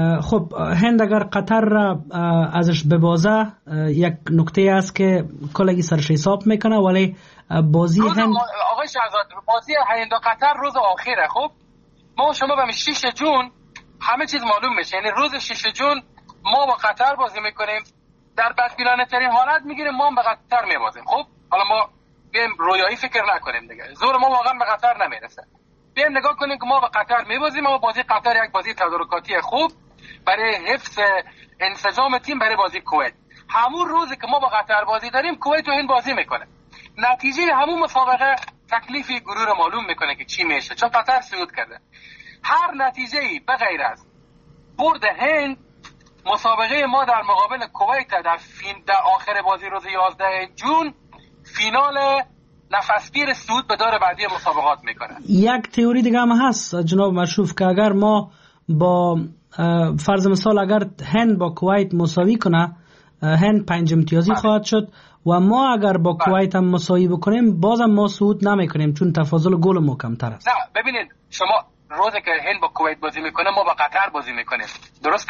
خب هند اگر قطر را ازش ببازه یک نکته است که کلگی سرش حساب میکنه، ولی بازی هند آقای شهزاد بازی هند و قطر روز آخره. خب ما شما به شش جون همه چیز معلوم میشه. یعنی روز شش جون ما با قطر بازی میکنیم، در بدبینانه ترین حالت میگیریم ما به قطر میبازیم. خب حالا ما بیم رویایی فکر نکنیم دیگه، زور ما واقعا به قطر نمیرسه. بیم نگاه کنیم که ما به قطر میبازیم و بازی قطر یک بازی تدارکاتی خوب برای حفظ انسجام تیم برای بازی کویت. همون روزی که ما با قطر بازی داریم کویت و هند بازی میکنه. نتیجه همون مسابقه تکلیف گروه رو معلوم میکنه که چی میشه، چون قطر صعود کرده. هر نتیجه‌ای به غیر از برد هند مسابقه ما در مقابل کویت در فین در آخر بازی روز یازده جون فینال نفسگیر صعود به دور بعدی مسابقات میکنه. یک تئوری دیگه هم هست جناب مشروف که اگر ما با فرض مثال اگر هند با کویت مساوی کنه، هند پنج امتیازی بله. خواهد شد و ما اگر با بله. کویت هم مساوی بکنیم بازم ما صعود نمیکنیم چون تفاضل گل ما کمتر است. نه ببینید شما روزی که هند با کویت بازی میکنه ما با قطر بازی میکنیم، درسته؟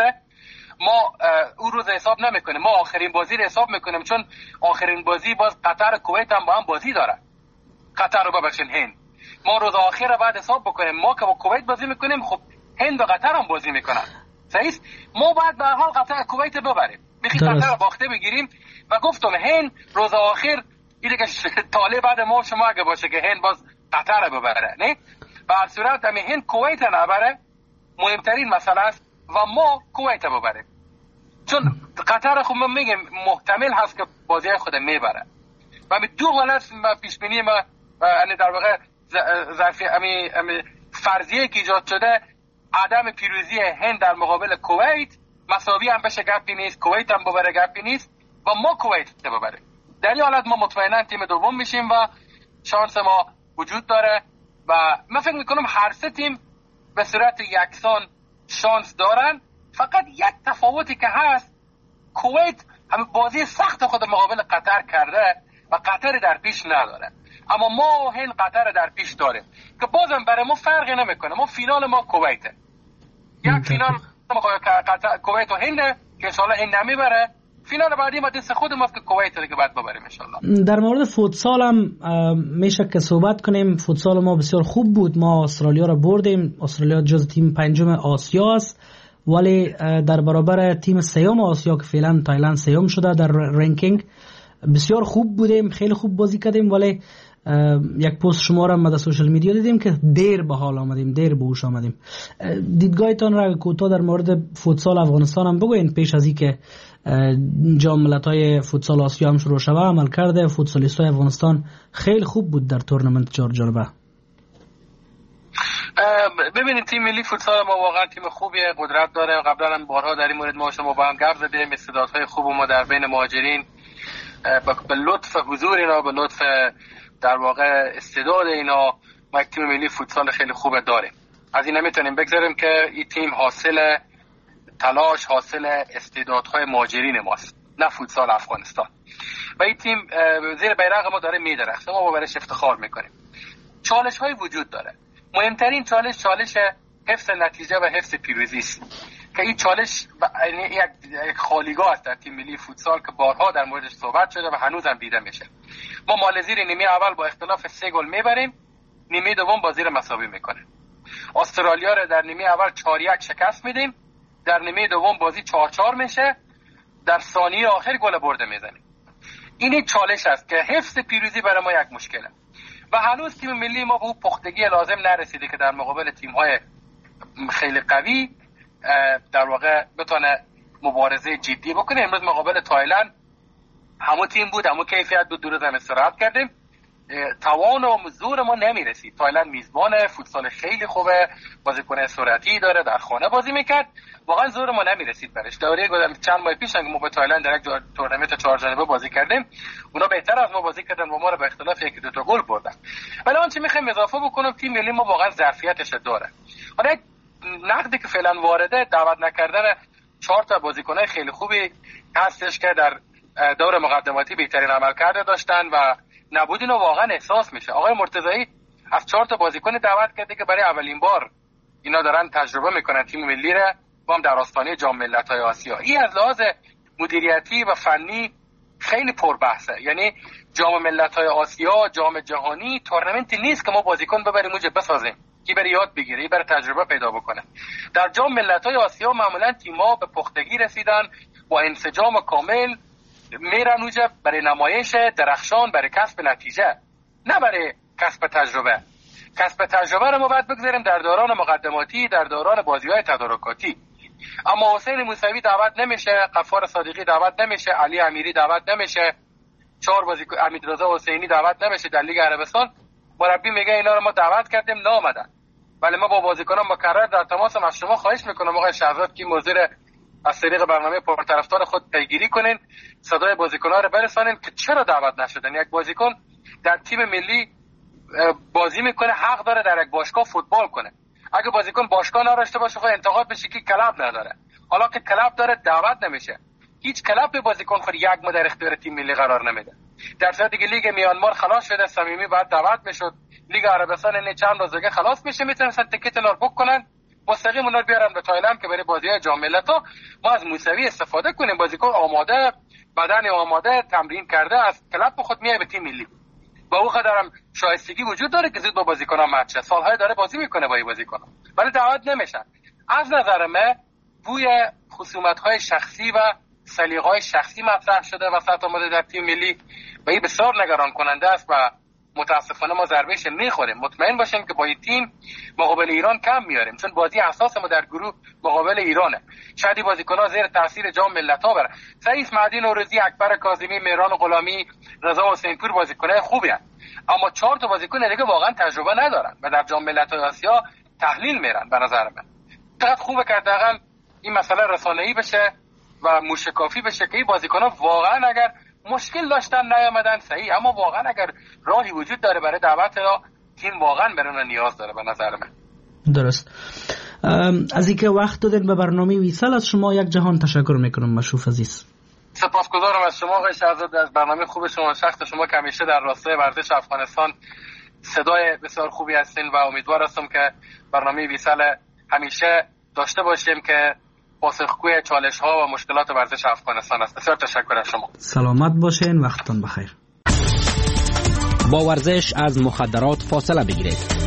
ما اون روز حساب نمیکنیم، ما آخرین بازی رو حساب میکنیم چون آخرین بازی باز قطر و کویت هم با هم بازی داره. قطر رو ببخشین هند ما روز آخر رو بعد حساب بکنیم. ما که با کویت بازی میکنیم خب هند و قطر هم بازی میکنن، صحیح؟ ما باید به هر حال قطر کویت ببریم، بخی قطر رو باخته بگیریم و گفتم هند روز آخر این دیگه طالب بعد ما شما اگه باشه که هند باز قطر رو ببره، نه به هر صورت همین هند کویت نبره مهمترین مسئله است و ما کویت ببریم چون قطر خب من میگم محتمل هست که بازی خود میبره و می دو حالت پیش بینی ما یعنی در واقع ظرفی امی امی فرضیه که ایجاد شده عدم پیروزی هند در مقابل کویت مساوی هم بشه گپی نیست، کویت هم ببره گپی نیست و ما کویت ببره. در این حالت ما مطمئنا تیم دوم میشیم و شانس ما وجود داره و من فکر میکنم هر سه تیم به صورت یکسان شانس دارن. فقط یک تفاوتی که هست کویت همه بازی سخت خود مقابل قطر کرده و قطر در پیش نداره، اما ما هند قطر در پیش داره که بازم برای ما فرقی نمیکنه. ما فینال ما کویته، یک فینال قطر کویت و هند که انشالله هند نمیبره، فینال بعدی ما دست خود ماست که کویت دیگه بعد ببریم انشالله. در مورد فوتسال هم میشه که صحبت کنیم. فوتسال ما بسیار خوب بود، ما استرالیا را بردیم. استرالیا جز تیم پنجم آسیا است ولی در برابر تیم سیوم آسیا که فعلا تایلند سیوم شده در رنکینگ بسیار خوب بودیم، خیلی خوب بازی کردیم ولی یک پست شما را ما در سوشال میدیا دیدیم که دیر به حال آمدیم، دیر به هوش آمدیم. دیدگاهتان را کوتاه در مورد فوتسال افغانستان هم بگوین پیش از اینکه جام ملت‌های فوتسال آسیا هم شروع شود. عمل کرده فوتسالیست‌های افغانستان خیلی خوب بود در تورنمنت چهار جانبه. ببینید تیم ملی فوتسال ما واقعا تیم خوبیه، قدرت داره. قبلا هم بارها در این مورد ما شما با هم گپ زدیم. استعدادهای خوب ما در بین مهاجرین به لطف حضور اینا، به لطف در واقع استعداد اینا ما تیم ملی فوتسال خیلی خوب داریم. از این نمیتونیم بگذاریم که این تیم حاصل تلاش، حاصل استعدادهای مهاجرین ماست، نه فوتسال افغانستان. و این تیم زیر بیرق ما داره میدرخشه، ما برایش افتخار میکنیم. چالش های وجود داره. مهمترین چالش چالش حفظ نتیجه و حفظ پیروزی است که این چالش یک یک خالیگاه است در تیم ملی فوتسال که بارها در موردش صحبت شده و هنوزم دیده میشه. ما مالزی رو نیمه اول با اختلاف سه گل میبریم، نیمه دوم بازی رو مساوی میکنه. استرالیا رو در نیمه اول چهار یک شکست میدیم، در نیمه دوم بازی چهار چهار میشه، در ثانیه آخر گل برده میزنیم. این یک چالش است که حفظ پیروزی برای ما یک مشکله و هنوز تیم ملی ما به اون پختگی لازم نرسیده که در مقابل تیم‌های خیلی قوی در واقع بتونه مبارزه جدی بکنه. امروز مقابل تایلند همون تیم بود، همون کیفیت بود، دو روز هم استراحت کردیم، توان و زور ما نمیرسید. تایلند میزبانه، فوتسال خیلی خوبه، بازیکن سرعتی داره، در خانه بازی میکرد، واقعا زور ما نمیرسید برش. دوره گذشته چند ماه پیش که ما با تایلند در یک تورنمنت چهار جانبه بازی کردیم، اونا بهتر از ما بازی کردن و ما رو به اختلاف یک دو تا گل بردن. ولی آنچه میخوایم اضافه بکنم، تیم ملی ما واقعا ظرفیتش داره. حالا یک نقدی که فعلا وارده، دعوت نکردن چهار تا بازیکن خیلی خوبی هستش که در دور مقدماتی بهترین عملکرد داشتن و نبود اینو واقعا احساس میشه. آقای مرتضایی از چهار تا بازیکن دعوت کرده که برای اولین بار اینا دارن تجربه میکنن تیم ملی رو با هم در آستانه جام ملت‌های آسیا. این از لحاظ مدیریتی و فنی خیلی پربحثه. یعنی جام ملت‌های آسیا، جام جهانی تورنمنتی نیست که ما بازیکن ببریم اونجا بسازیم که برای یاد بگیره، برای تجربه پیدا بکنه. در جام ملت‌های آسیا معمولا تیم‌ها به پختگی رسیدن، با انسجام کامل میرن اونجا برای نمایش درخشان، برای کسب نتیجه، نه برای کسب تجربه. کسب تجربه رو ما باید بگذاریم در دوران مقدماتی، در دوران بازی‌های تدارکاتی. اما حسین موسوی دعوت نمیشه، غفار صادقی دعوت نمیشه، علی امیری دعوت نمیشه، چهار بازیکن امیررضا حسینی دعوت نمیشه در لیگ عربستان. مربی میگه اینا رو ما دعوت کردیم نامدن. ولی ما با بازیکنان مکرر در تماسم، از شما خواهش میکنم آقای شهزاد که موضوع از طریق برنامه پرطرفدار خود پیگیری کنین، صدای بازیکن‌ها رو برسانین که چرا دعوت نشدن. یک بازیکن در تیم ملی بازی میکنه، حق داره در یک باشگاه فوتبال کنه. اگه بازیکن باشگاه نداشته باشه خود انتقاد بشه که کلاب نداره. حالا که کلاب داره دعوت نمیشه. هیچ کلاب به بازیکن خود یک ما در اختیار تیم ملی قرار نمیده. در صورتی که لیگ میانمار خلاص شده، صمیمی بعد دعوت میشد، لیگ عربستان این چند روز دیگه خلاص میشه، میتونن تیکت نار بوک کنن، مستقیم اونا رو بیارن به تایلند که برای بازی‌های جام ملت‌ها ما از موسوی استفاده کنیم. بازیکن آماده، بدن آماده، تمرین کرده، از کلاب خود میاد به تیم ملی. با او قدرم شایستگی وجود داره که زود با بازیکن‌ها مچ، سال‌های داره بازی میکنه با این بازیکن‌ها، ولی دعوت نمیشن. از نظر من بوی خصومت‌های شخصی و سلیقه‌های شخصی مطرح شده وسط آمده در تیم ملی و این بسیار نگران کننده است و متاسفانه ما ضربهش میخوریم. مطمئن باشیم که با این تیم مقابل ایران کم میاریم، چون بازی اساس ما در گروه مقابل ایرانه. شاید بازیکن‌ها زیر تاثیر جام ملت‌ها برن. سعید مهدی نوروزی، اکبر کاظمی، مهران غلامی، رضا حسینپور بازیکن‌های خوبی هستند، اما چهار تا بازیکن دیگه واقعا تجربه ندارن و در جام ملت‌های آسیا تحلیل میرن. به نظر من چقدر خوبه که حداقل این مسئله رسانه‌ای بشه و موشکافی بشه که این بازیکن‌ها واقعا اگر مشکل داشتن نیامدن صحیح، اما واقعا اگر راهی وجود داره برای دعوت را، تیم واقعا برای نیاز داره. به نظر من درست. از اینکه وقت دادین به برنامه ویسال، از شما یک جهان تشکر میکنم مشروف عزیز. سپاسگزارم از شما آقای شهزاد، از برنامه خوب شما، شخص شما که همیشه در راستای ورزش افغانستان صدای بسیار خوبی هستین و امیدوار هستم که برنامه ویسال همیشه داشته باشیم که پاسخگوی چالش ها و مشکلات ورزش افغانستان است. بسیار تشکر از شما. سلامت باشین، وقتتون بخیر. با ورزش از مخدرات فاصله بگیرید.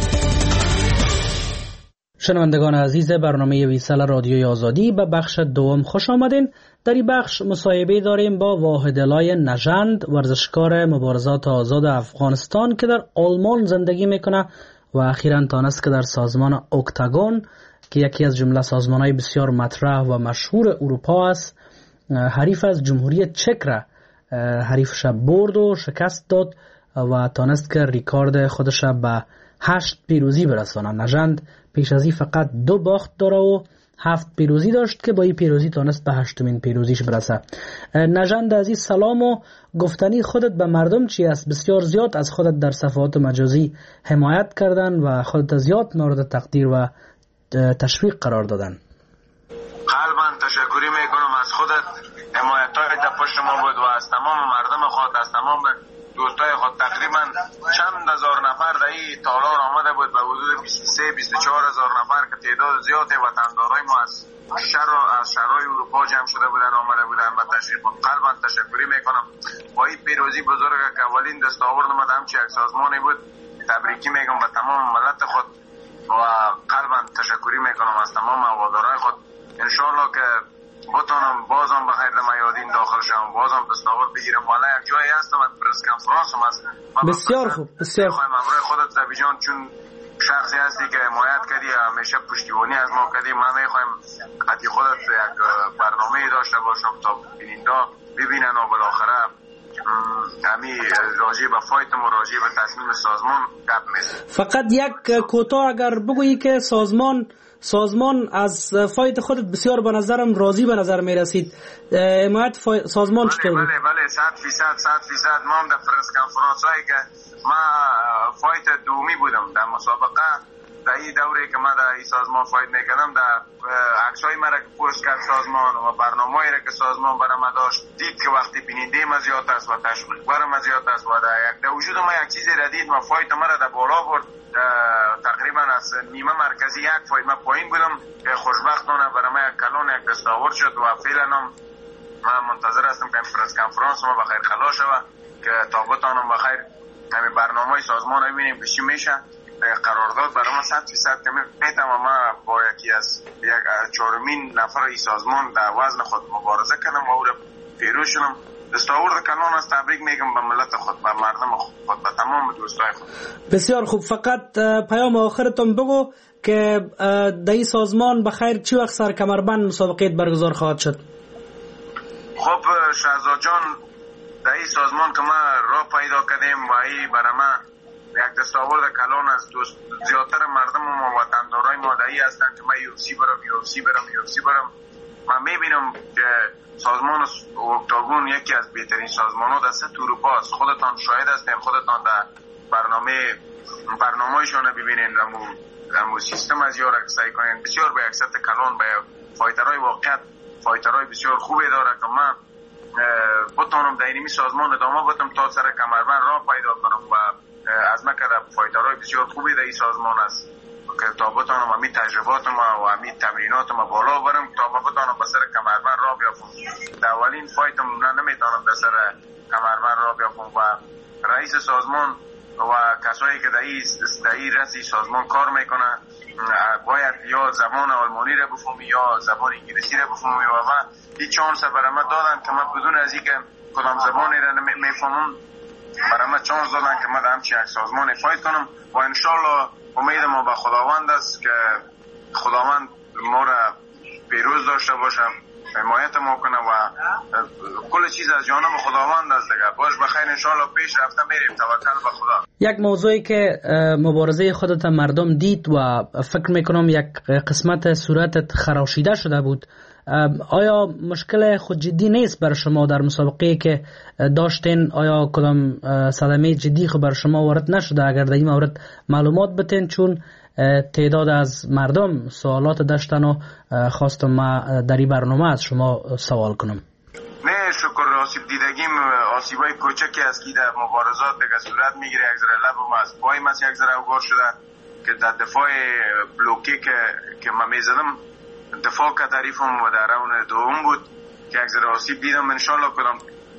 شنوندگان عزیز برنامه ویسال رادیوی آزادی به بخش دوم خوش آمدین. در این بخش مصاحبه داریم با واحدالله نژند، ورزشکار مبارزات آزاد افغانستان که در آلمان زندگی میکنه و اخیراً تانست که در سازمان اکتاگون که یکی از جمله سازمان‌های بسیار مطرح و مشهور اروپا است، حریف از جمهوری چک را حریفش برد و شکست داد و تانست که ریکارد خودش به هشت پیروزی برسانه. نژند پیش از این فقط دو باخت داره و هفت پیروزی داشت که با این پیروزی تانست به هشتمین پیروزیش برسه. نژند عزیز سلام و گفتنی خودت به مردم چی است؟ بسیار زیاد از خودت در صفحات مجازی حمایت کردن و خودت زیاد مورد تقدیر و تشویق قرار دادن. قلباً تشکری میکنم از خودت، حمایت‌های در پشت ما بود و از تمام مردم خود، از تمام دوستای خود. تقریبا چند هزار نفر در این تالار آمده بود، به حدود بیست و سه بیست و چهار هزار نفر که تعداد زیادی وطندارای ما از شهر از شهرهای اروپا جمع شده بودن، آمده بودن به تشویق. قلباً تشکری میکنم با این پیروزی بزرگ که اولین دستاورد ما همچی یک سازمانی بود. تبریکی میگم به تمام ملت خود و قلباً تشکری میکنم از تمام هوادارهای خود. انشالله که بتونم بازم بخیر در میادین داخل شم، بازم دستاورد بگیرم. والا یک جایی هستم از پرس کنفرانس هم هست. بسیار خوب بسیار خوب. امروز خودت زبی جان چون شخصی هستی که حمایت کردی، همیشه پشتیبانی از ما کردی، من میخوایم حتی خودت یک برنامه داشته باشم تا بیننده ببینن و بالاخره همی راجع به فایتم و راجع به تصمیم سازمان گپ میزنیم. فقط یک کوتاه اگر بگویی که سازمان سازمان از فایت خودت بسیار به نظرم راضی به نظر می رسید. حمایت سازمان چطور بود؟ بله بله صد فیصد صد فیصد. ما هم در پرس کنفرانس هایی که ما فایت دومی بودم در مسابقه، در این دوره که ما در این سازمان فایت میکردم، در عکسای مرا که پوست کرد سازمان و برنامه‌ای را که سازمان برای ما داشت، دید که وقتی بیننده ما زیاد است و تشویق برای ما زیاد است و در یک در وجود ما یک چیزی را دید، ما فایت مرا در بالا برد. تقریبا از نیمه مرکزی یک فایت ما پایین بودم که خوشبختانه برای ما یک کلان یک دستاورد شد و فعلا هم من منتظر هستم که پرس کنفرانس ما بخیر خلاص شود که تا بتانم بخیر همین برنامه سازمان رو ببینیم که چی میشه. قرارداد برای ما صد فیصد که میتونم ما با یکی از یک چهارمین نفر ای سازمان در وزن خود مبارزه کنم و او را پیروز شدم. دستاورد کلان از تبریک میگم به ملت خود، به مردم خود، به تمام دوستای خود. بسیار خوب. فقط پیام آخرتون بگو که در این سازمان بخیر چی وقت سر کمربند مسابقه برگزار خواهد شد؟ خب شهزاد جان، در این سازمان که ما راه پیدا کردیم و این برای ما یک دستاورد کلان است. دوست زیادتر مردم و وطندارای ما در این هستند که من یو اف سی برم یو اف سی برم یو اف سی برم. من میبینم که سازمان اکتاگون یکی از بهترین سازمان ها در سطح اروپا است. خودتان شاهد هستین، خودتان در برنامه برنامه‌شان ببینین، رمو سیستم از یار سعی کنین. بسیار به یک سطح کلان، به فایترهای واقعیت فایترهای بسیار خوبی داره که من بتونم در این سازمان ادامه بدم تا سر کمربند راه پیدا کنم و از ما که فایترهای بسیار خوبی در این سازمان است که تا بتانم همی تجربات ما و همی تمرینات ما بالا برم تا ما بتانم به سر کمربند راه بیافم. در اولین فایتم نه نمیتونم به سر کمربند راه بیافم و رئیس سازمان و کسایی که در این رئیس سازمان کار میکنه باید یا زبان آلمانی را بفهمی یا زبان انگلیسی را بفهمی و من هیچ چانس برای من دادن که من بدون از اینکه کدام زبانی را میفهمم برای من چانس دادن که من در همچین یک سازمان فایت کنم و انشالله امید ما به خداوند است که خداوند ما را پیروز داشته باشم، حمایت ما کنه و کل چیز از جانب خداوند است دیگه. باش بخیر انشالله پیش رفته میریم، توکل به خدا. یک موضوعی که مبارزه خودت مردم دید و فکر میکنم یک قسمت صورتت خراشیده شده بود، آیا مشکل خود جدی نیست بر شما در مسابقه که داشتین؟ آیا کدام صدمه جدی خود بر شما وارد نشده؟ اگر در این مورد معلومات بتین، چون تعداد از مردم سوالات داشتن و خواستم ما در این برنامه از شما سوال کنم. نه شکر، آسیب دیدگیم آسیبای کوچکی است که در مبارزات دیگه صورت میگیره. یک ذره لبم از پای من یک ذره اوگار شده که در دفاع بلوکی که که من میزدم دفاع که تعریفم و در راون دوم بود که یک ذره آسیب دیدم. انشالله کدام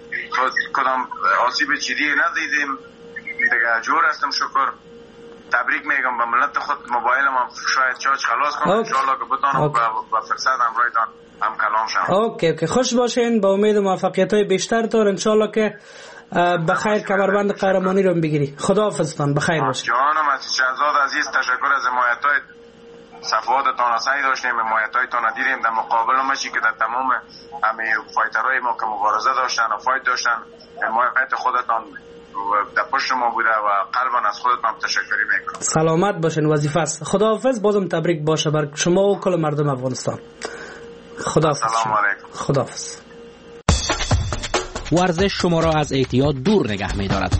کدام آسیب جدی ندیدیم دیگه، جور هستم. شکر، تبریک میگم به ملت خود. موبایلم هم شاید چارج خلاص کنم انشالله که بتونم با فرصت همراهتان هم کلام شم. اوکی اوکی خوش باشین، با امید موفقیت های بیشتر تر انشالله که بخیر کمربند قهرمانی رو بگیری. خداحافظتان، بخیر باشین. جانم از شهزاد عزیز، تشکر از حمایت‌های صفواتتان. سعی داشتیم حمایت‌هایتان دیدیم در مقابل ماشی که در تمام همه فایترهای ما که مبارزه داشتن و فایت داشتن، حمایت خودتان در پشت ما بوده و قلبا از خودتان تشکری میکنم. سلامت باشین، وظیفه است. خداحافظ، بازم تبریک باشه بر شما و کل مردم افغانستان. خداحافظ. سلام علیکم. خداحافظ. ورزش شما را از اعتیاد دور نگه می‌دارد.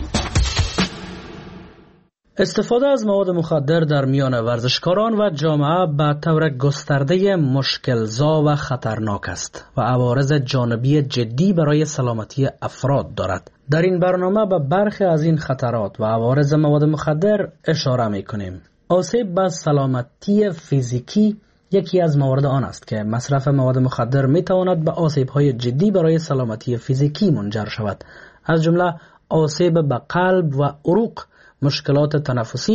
استفاده از مواد مخدر در میان ورزشکاران و جامعه به طور گسترده مشکل‌زا و خطرناک است و عوارض جانبی جدی برای سلامتی افراد دارد. در این برنامه به برخی از این خطرات و عوارض مواد مخدر اشاره می‌کنیم. آسیب به سلامتی فیزیکی یکی از موارد آن است که مصرف مواد مخدر می‌تواند به آسیب‌های جدی برای سلامتی فیزیکی منجر شود، از جمله آسیب به قلب و عروق، مشکلات تنفسی،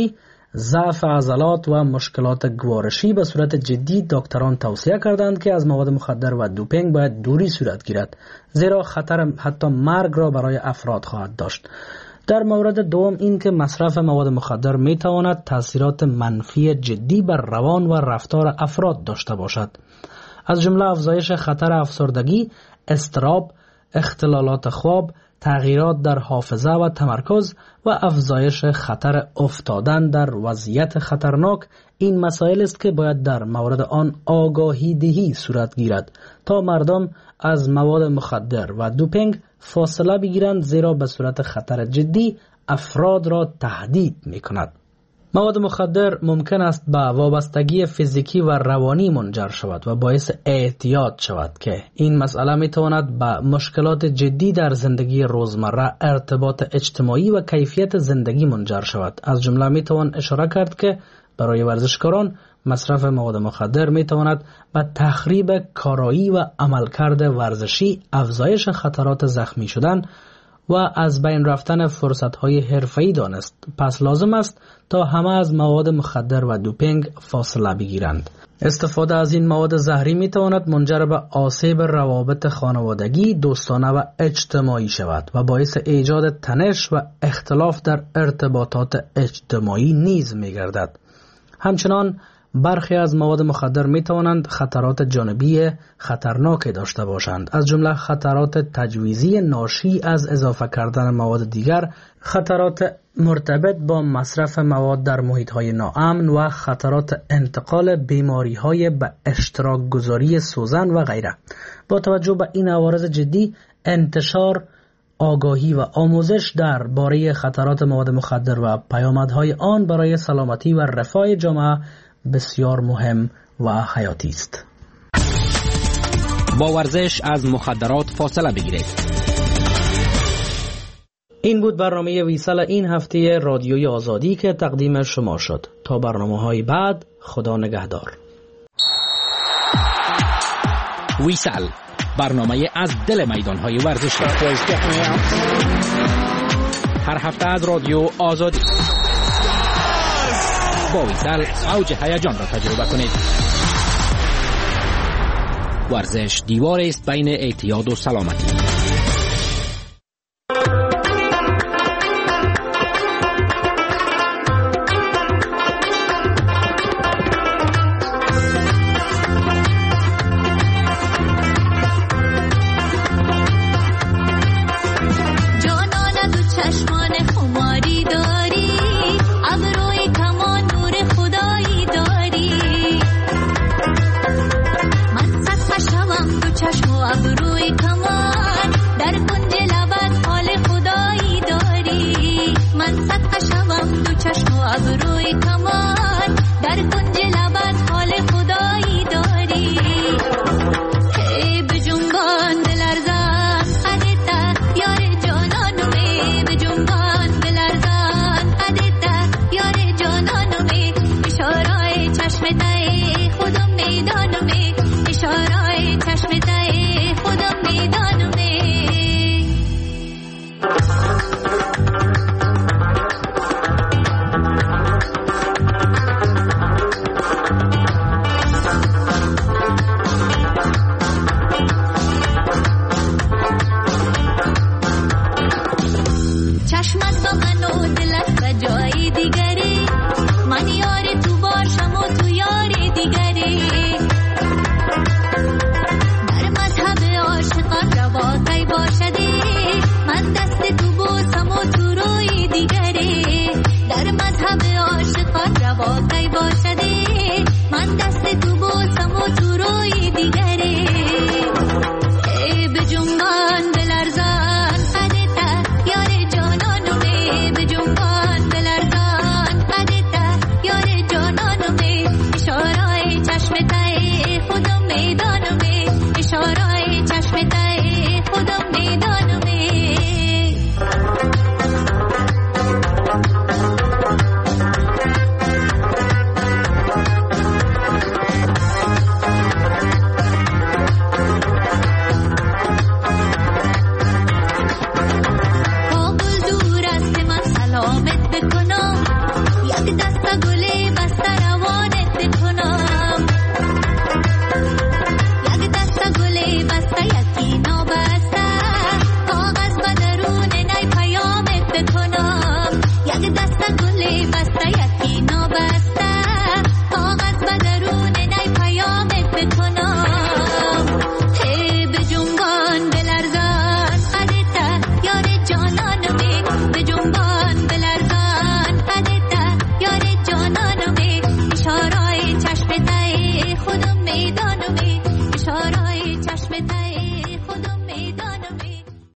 ضعف عضلات و مشکلات گوارشی به صورت جدی دکتران توصیه کردند که از مواد مخدر و دوپینگ باید دوری صورت گیرد، زیرا خطر حتی مرگ را برای افراد خواهد داشت. در مورد دوم این که مصرف مواد مخدر می تواند تاثیرات منفی جدی بر روان و رفتار افراد داشته باشد، از جمله افزایش خطر افسردگی، اضطراب، اختلالات خواب، تغییرات در حافظه و تمرکز و افزایش خطر افتادن در وضعیت خطرناک. این مسائل است که باید در مورد آن آگاهی دهی صورت گیرد تا مردم از مواد مخدر و دوپینگ فاصله بگیرند، زیرا به صورت خطر جدی افراد را تهدید می کند. مواد مخدر ممکن است به وابستگی فیزیکی و روانی منجر شود و باعث اعتیاد شود که این مسئله می تواند به مشکلات جدی در زندگی روزمره، ارتباط اجتماعی و کیفیت زندگی منجر شود. از جمله می توان اشاره کرد که برای ورزشکاران مصرف مواد مخدر می تواند به تخریب کارایی و عملکرد ورزشی، افزایش خطرات زخمی شدن و از بین رفتن فرصت‌های حرفه‌ای دانست. پس لازم است تا همه از مواد مخدر و دوپینگ فاصله بگیرند. استفاده از این مواد زهری می تواند منجر به آسیب روابط خانوادگی، دوستانه و اجتماعی شود و باعث ایجاد تنش و اختلاف در ارتباطات اجتماعی نیز می گردد. همچنان برخی از مواد مخدر می توانند خطرات جانبی خطرناک داشته باشند، از جمله خطرات تجویزی ناشی از اضافه کردن مواد دیگر، خطرات مرتبط با مصرف مواد در محیط‌های ناامن و خطرات انتقال بیماری‌های به اشتراک گذاری سوزن و غیره. با توجه به این عوارض جدی، انتشار آگاهی و آموزش درباره خطرات مواد مخدر و پیامدهای آن برای سلامتی و رفاه جامعه بسیار مهم و حیاتی است. با ورزش از مخدرات فاصله بگیرید. این بود برنامه ویسال این هفته رادیوی آزادی که تقدیم شما شد. تا برنامه‌های بعد، خدا نگهدار. ویسال، برنامه از دل میدان‌های ورزشی. هر هفته از رادیو آزادی. با ویسال اوج هیجان را تجربه کنید. ورزش دیوار است بین اعتیاد و سلامتی. چشم و ابروی کمان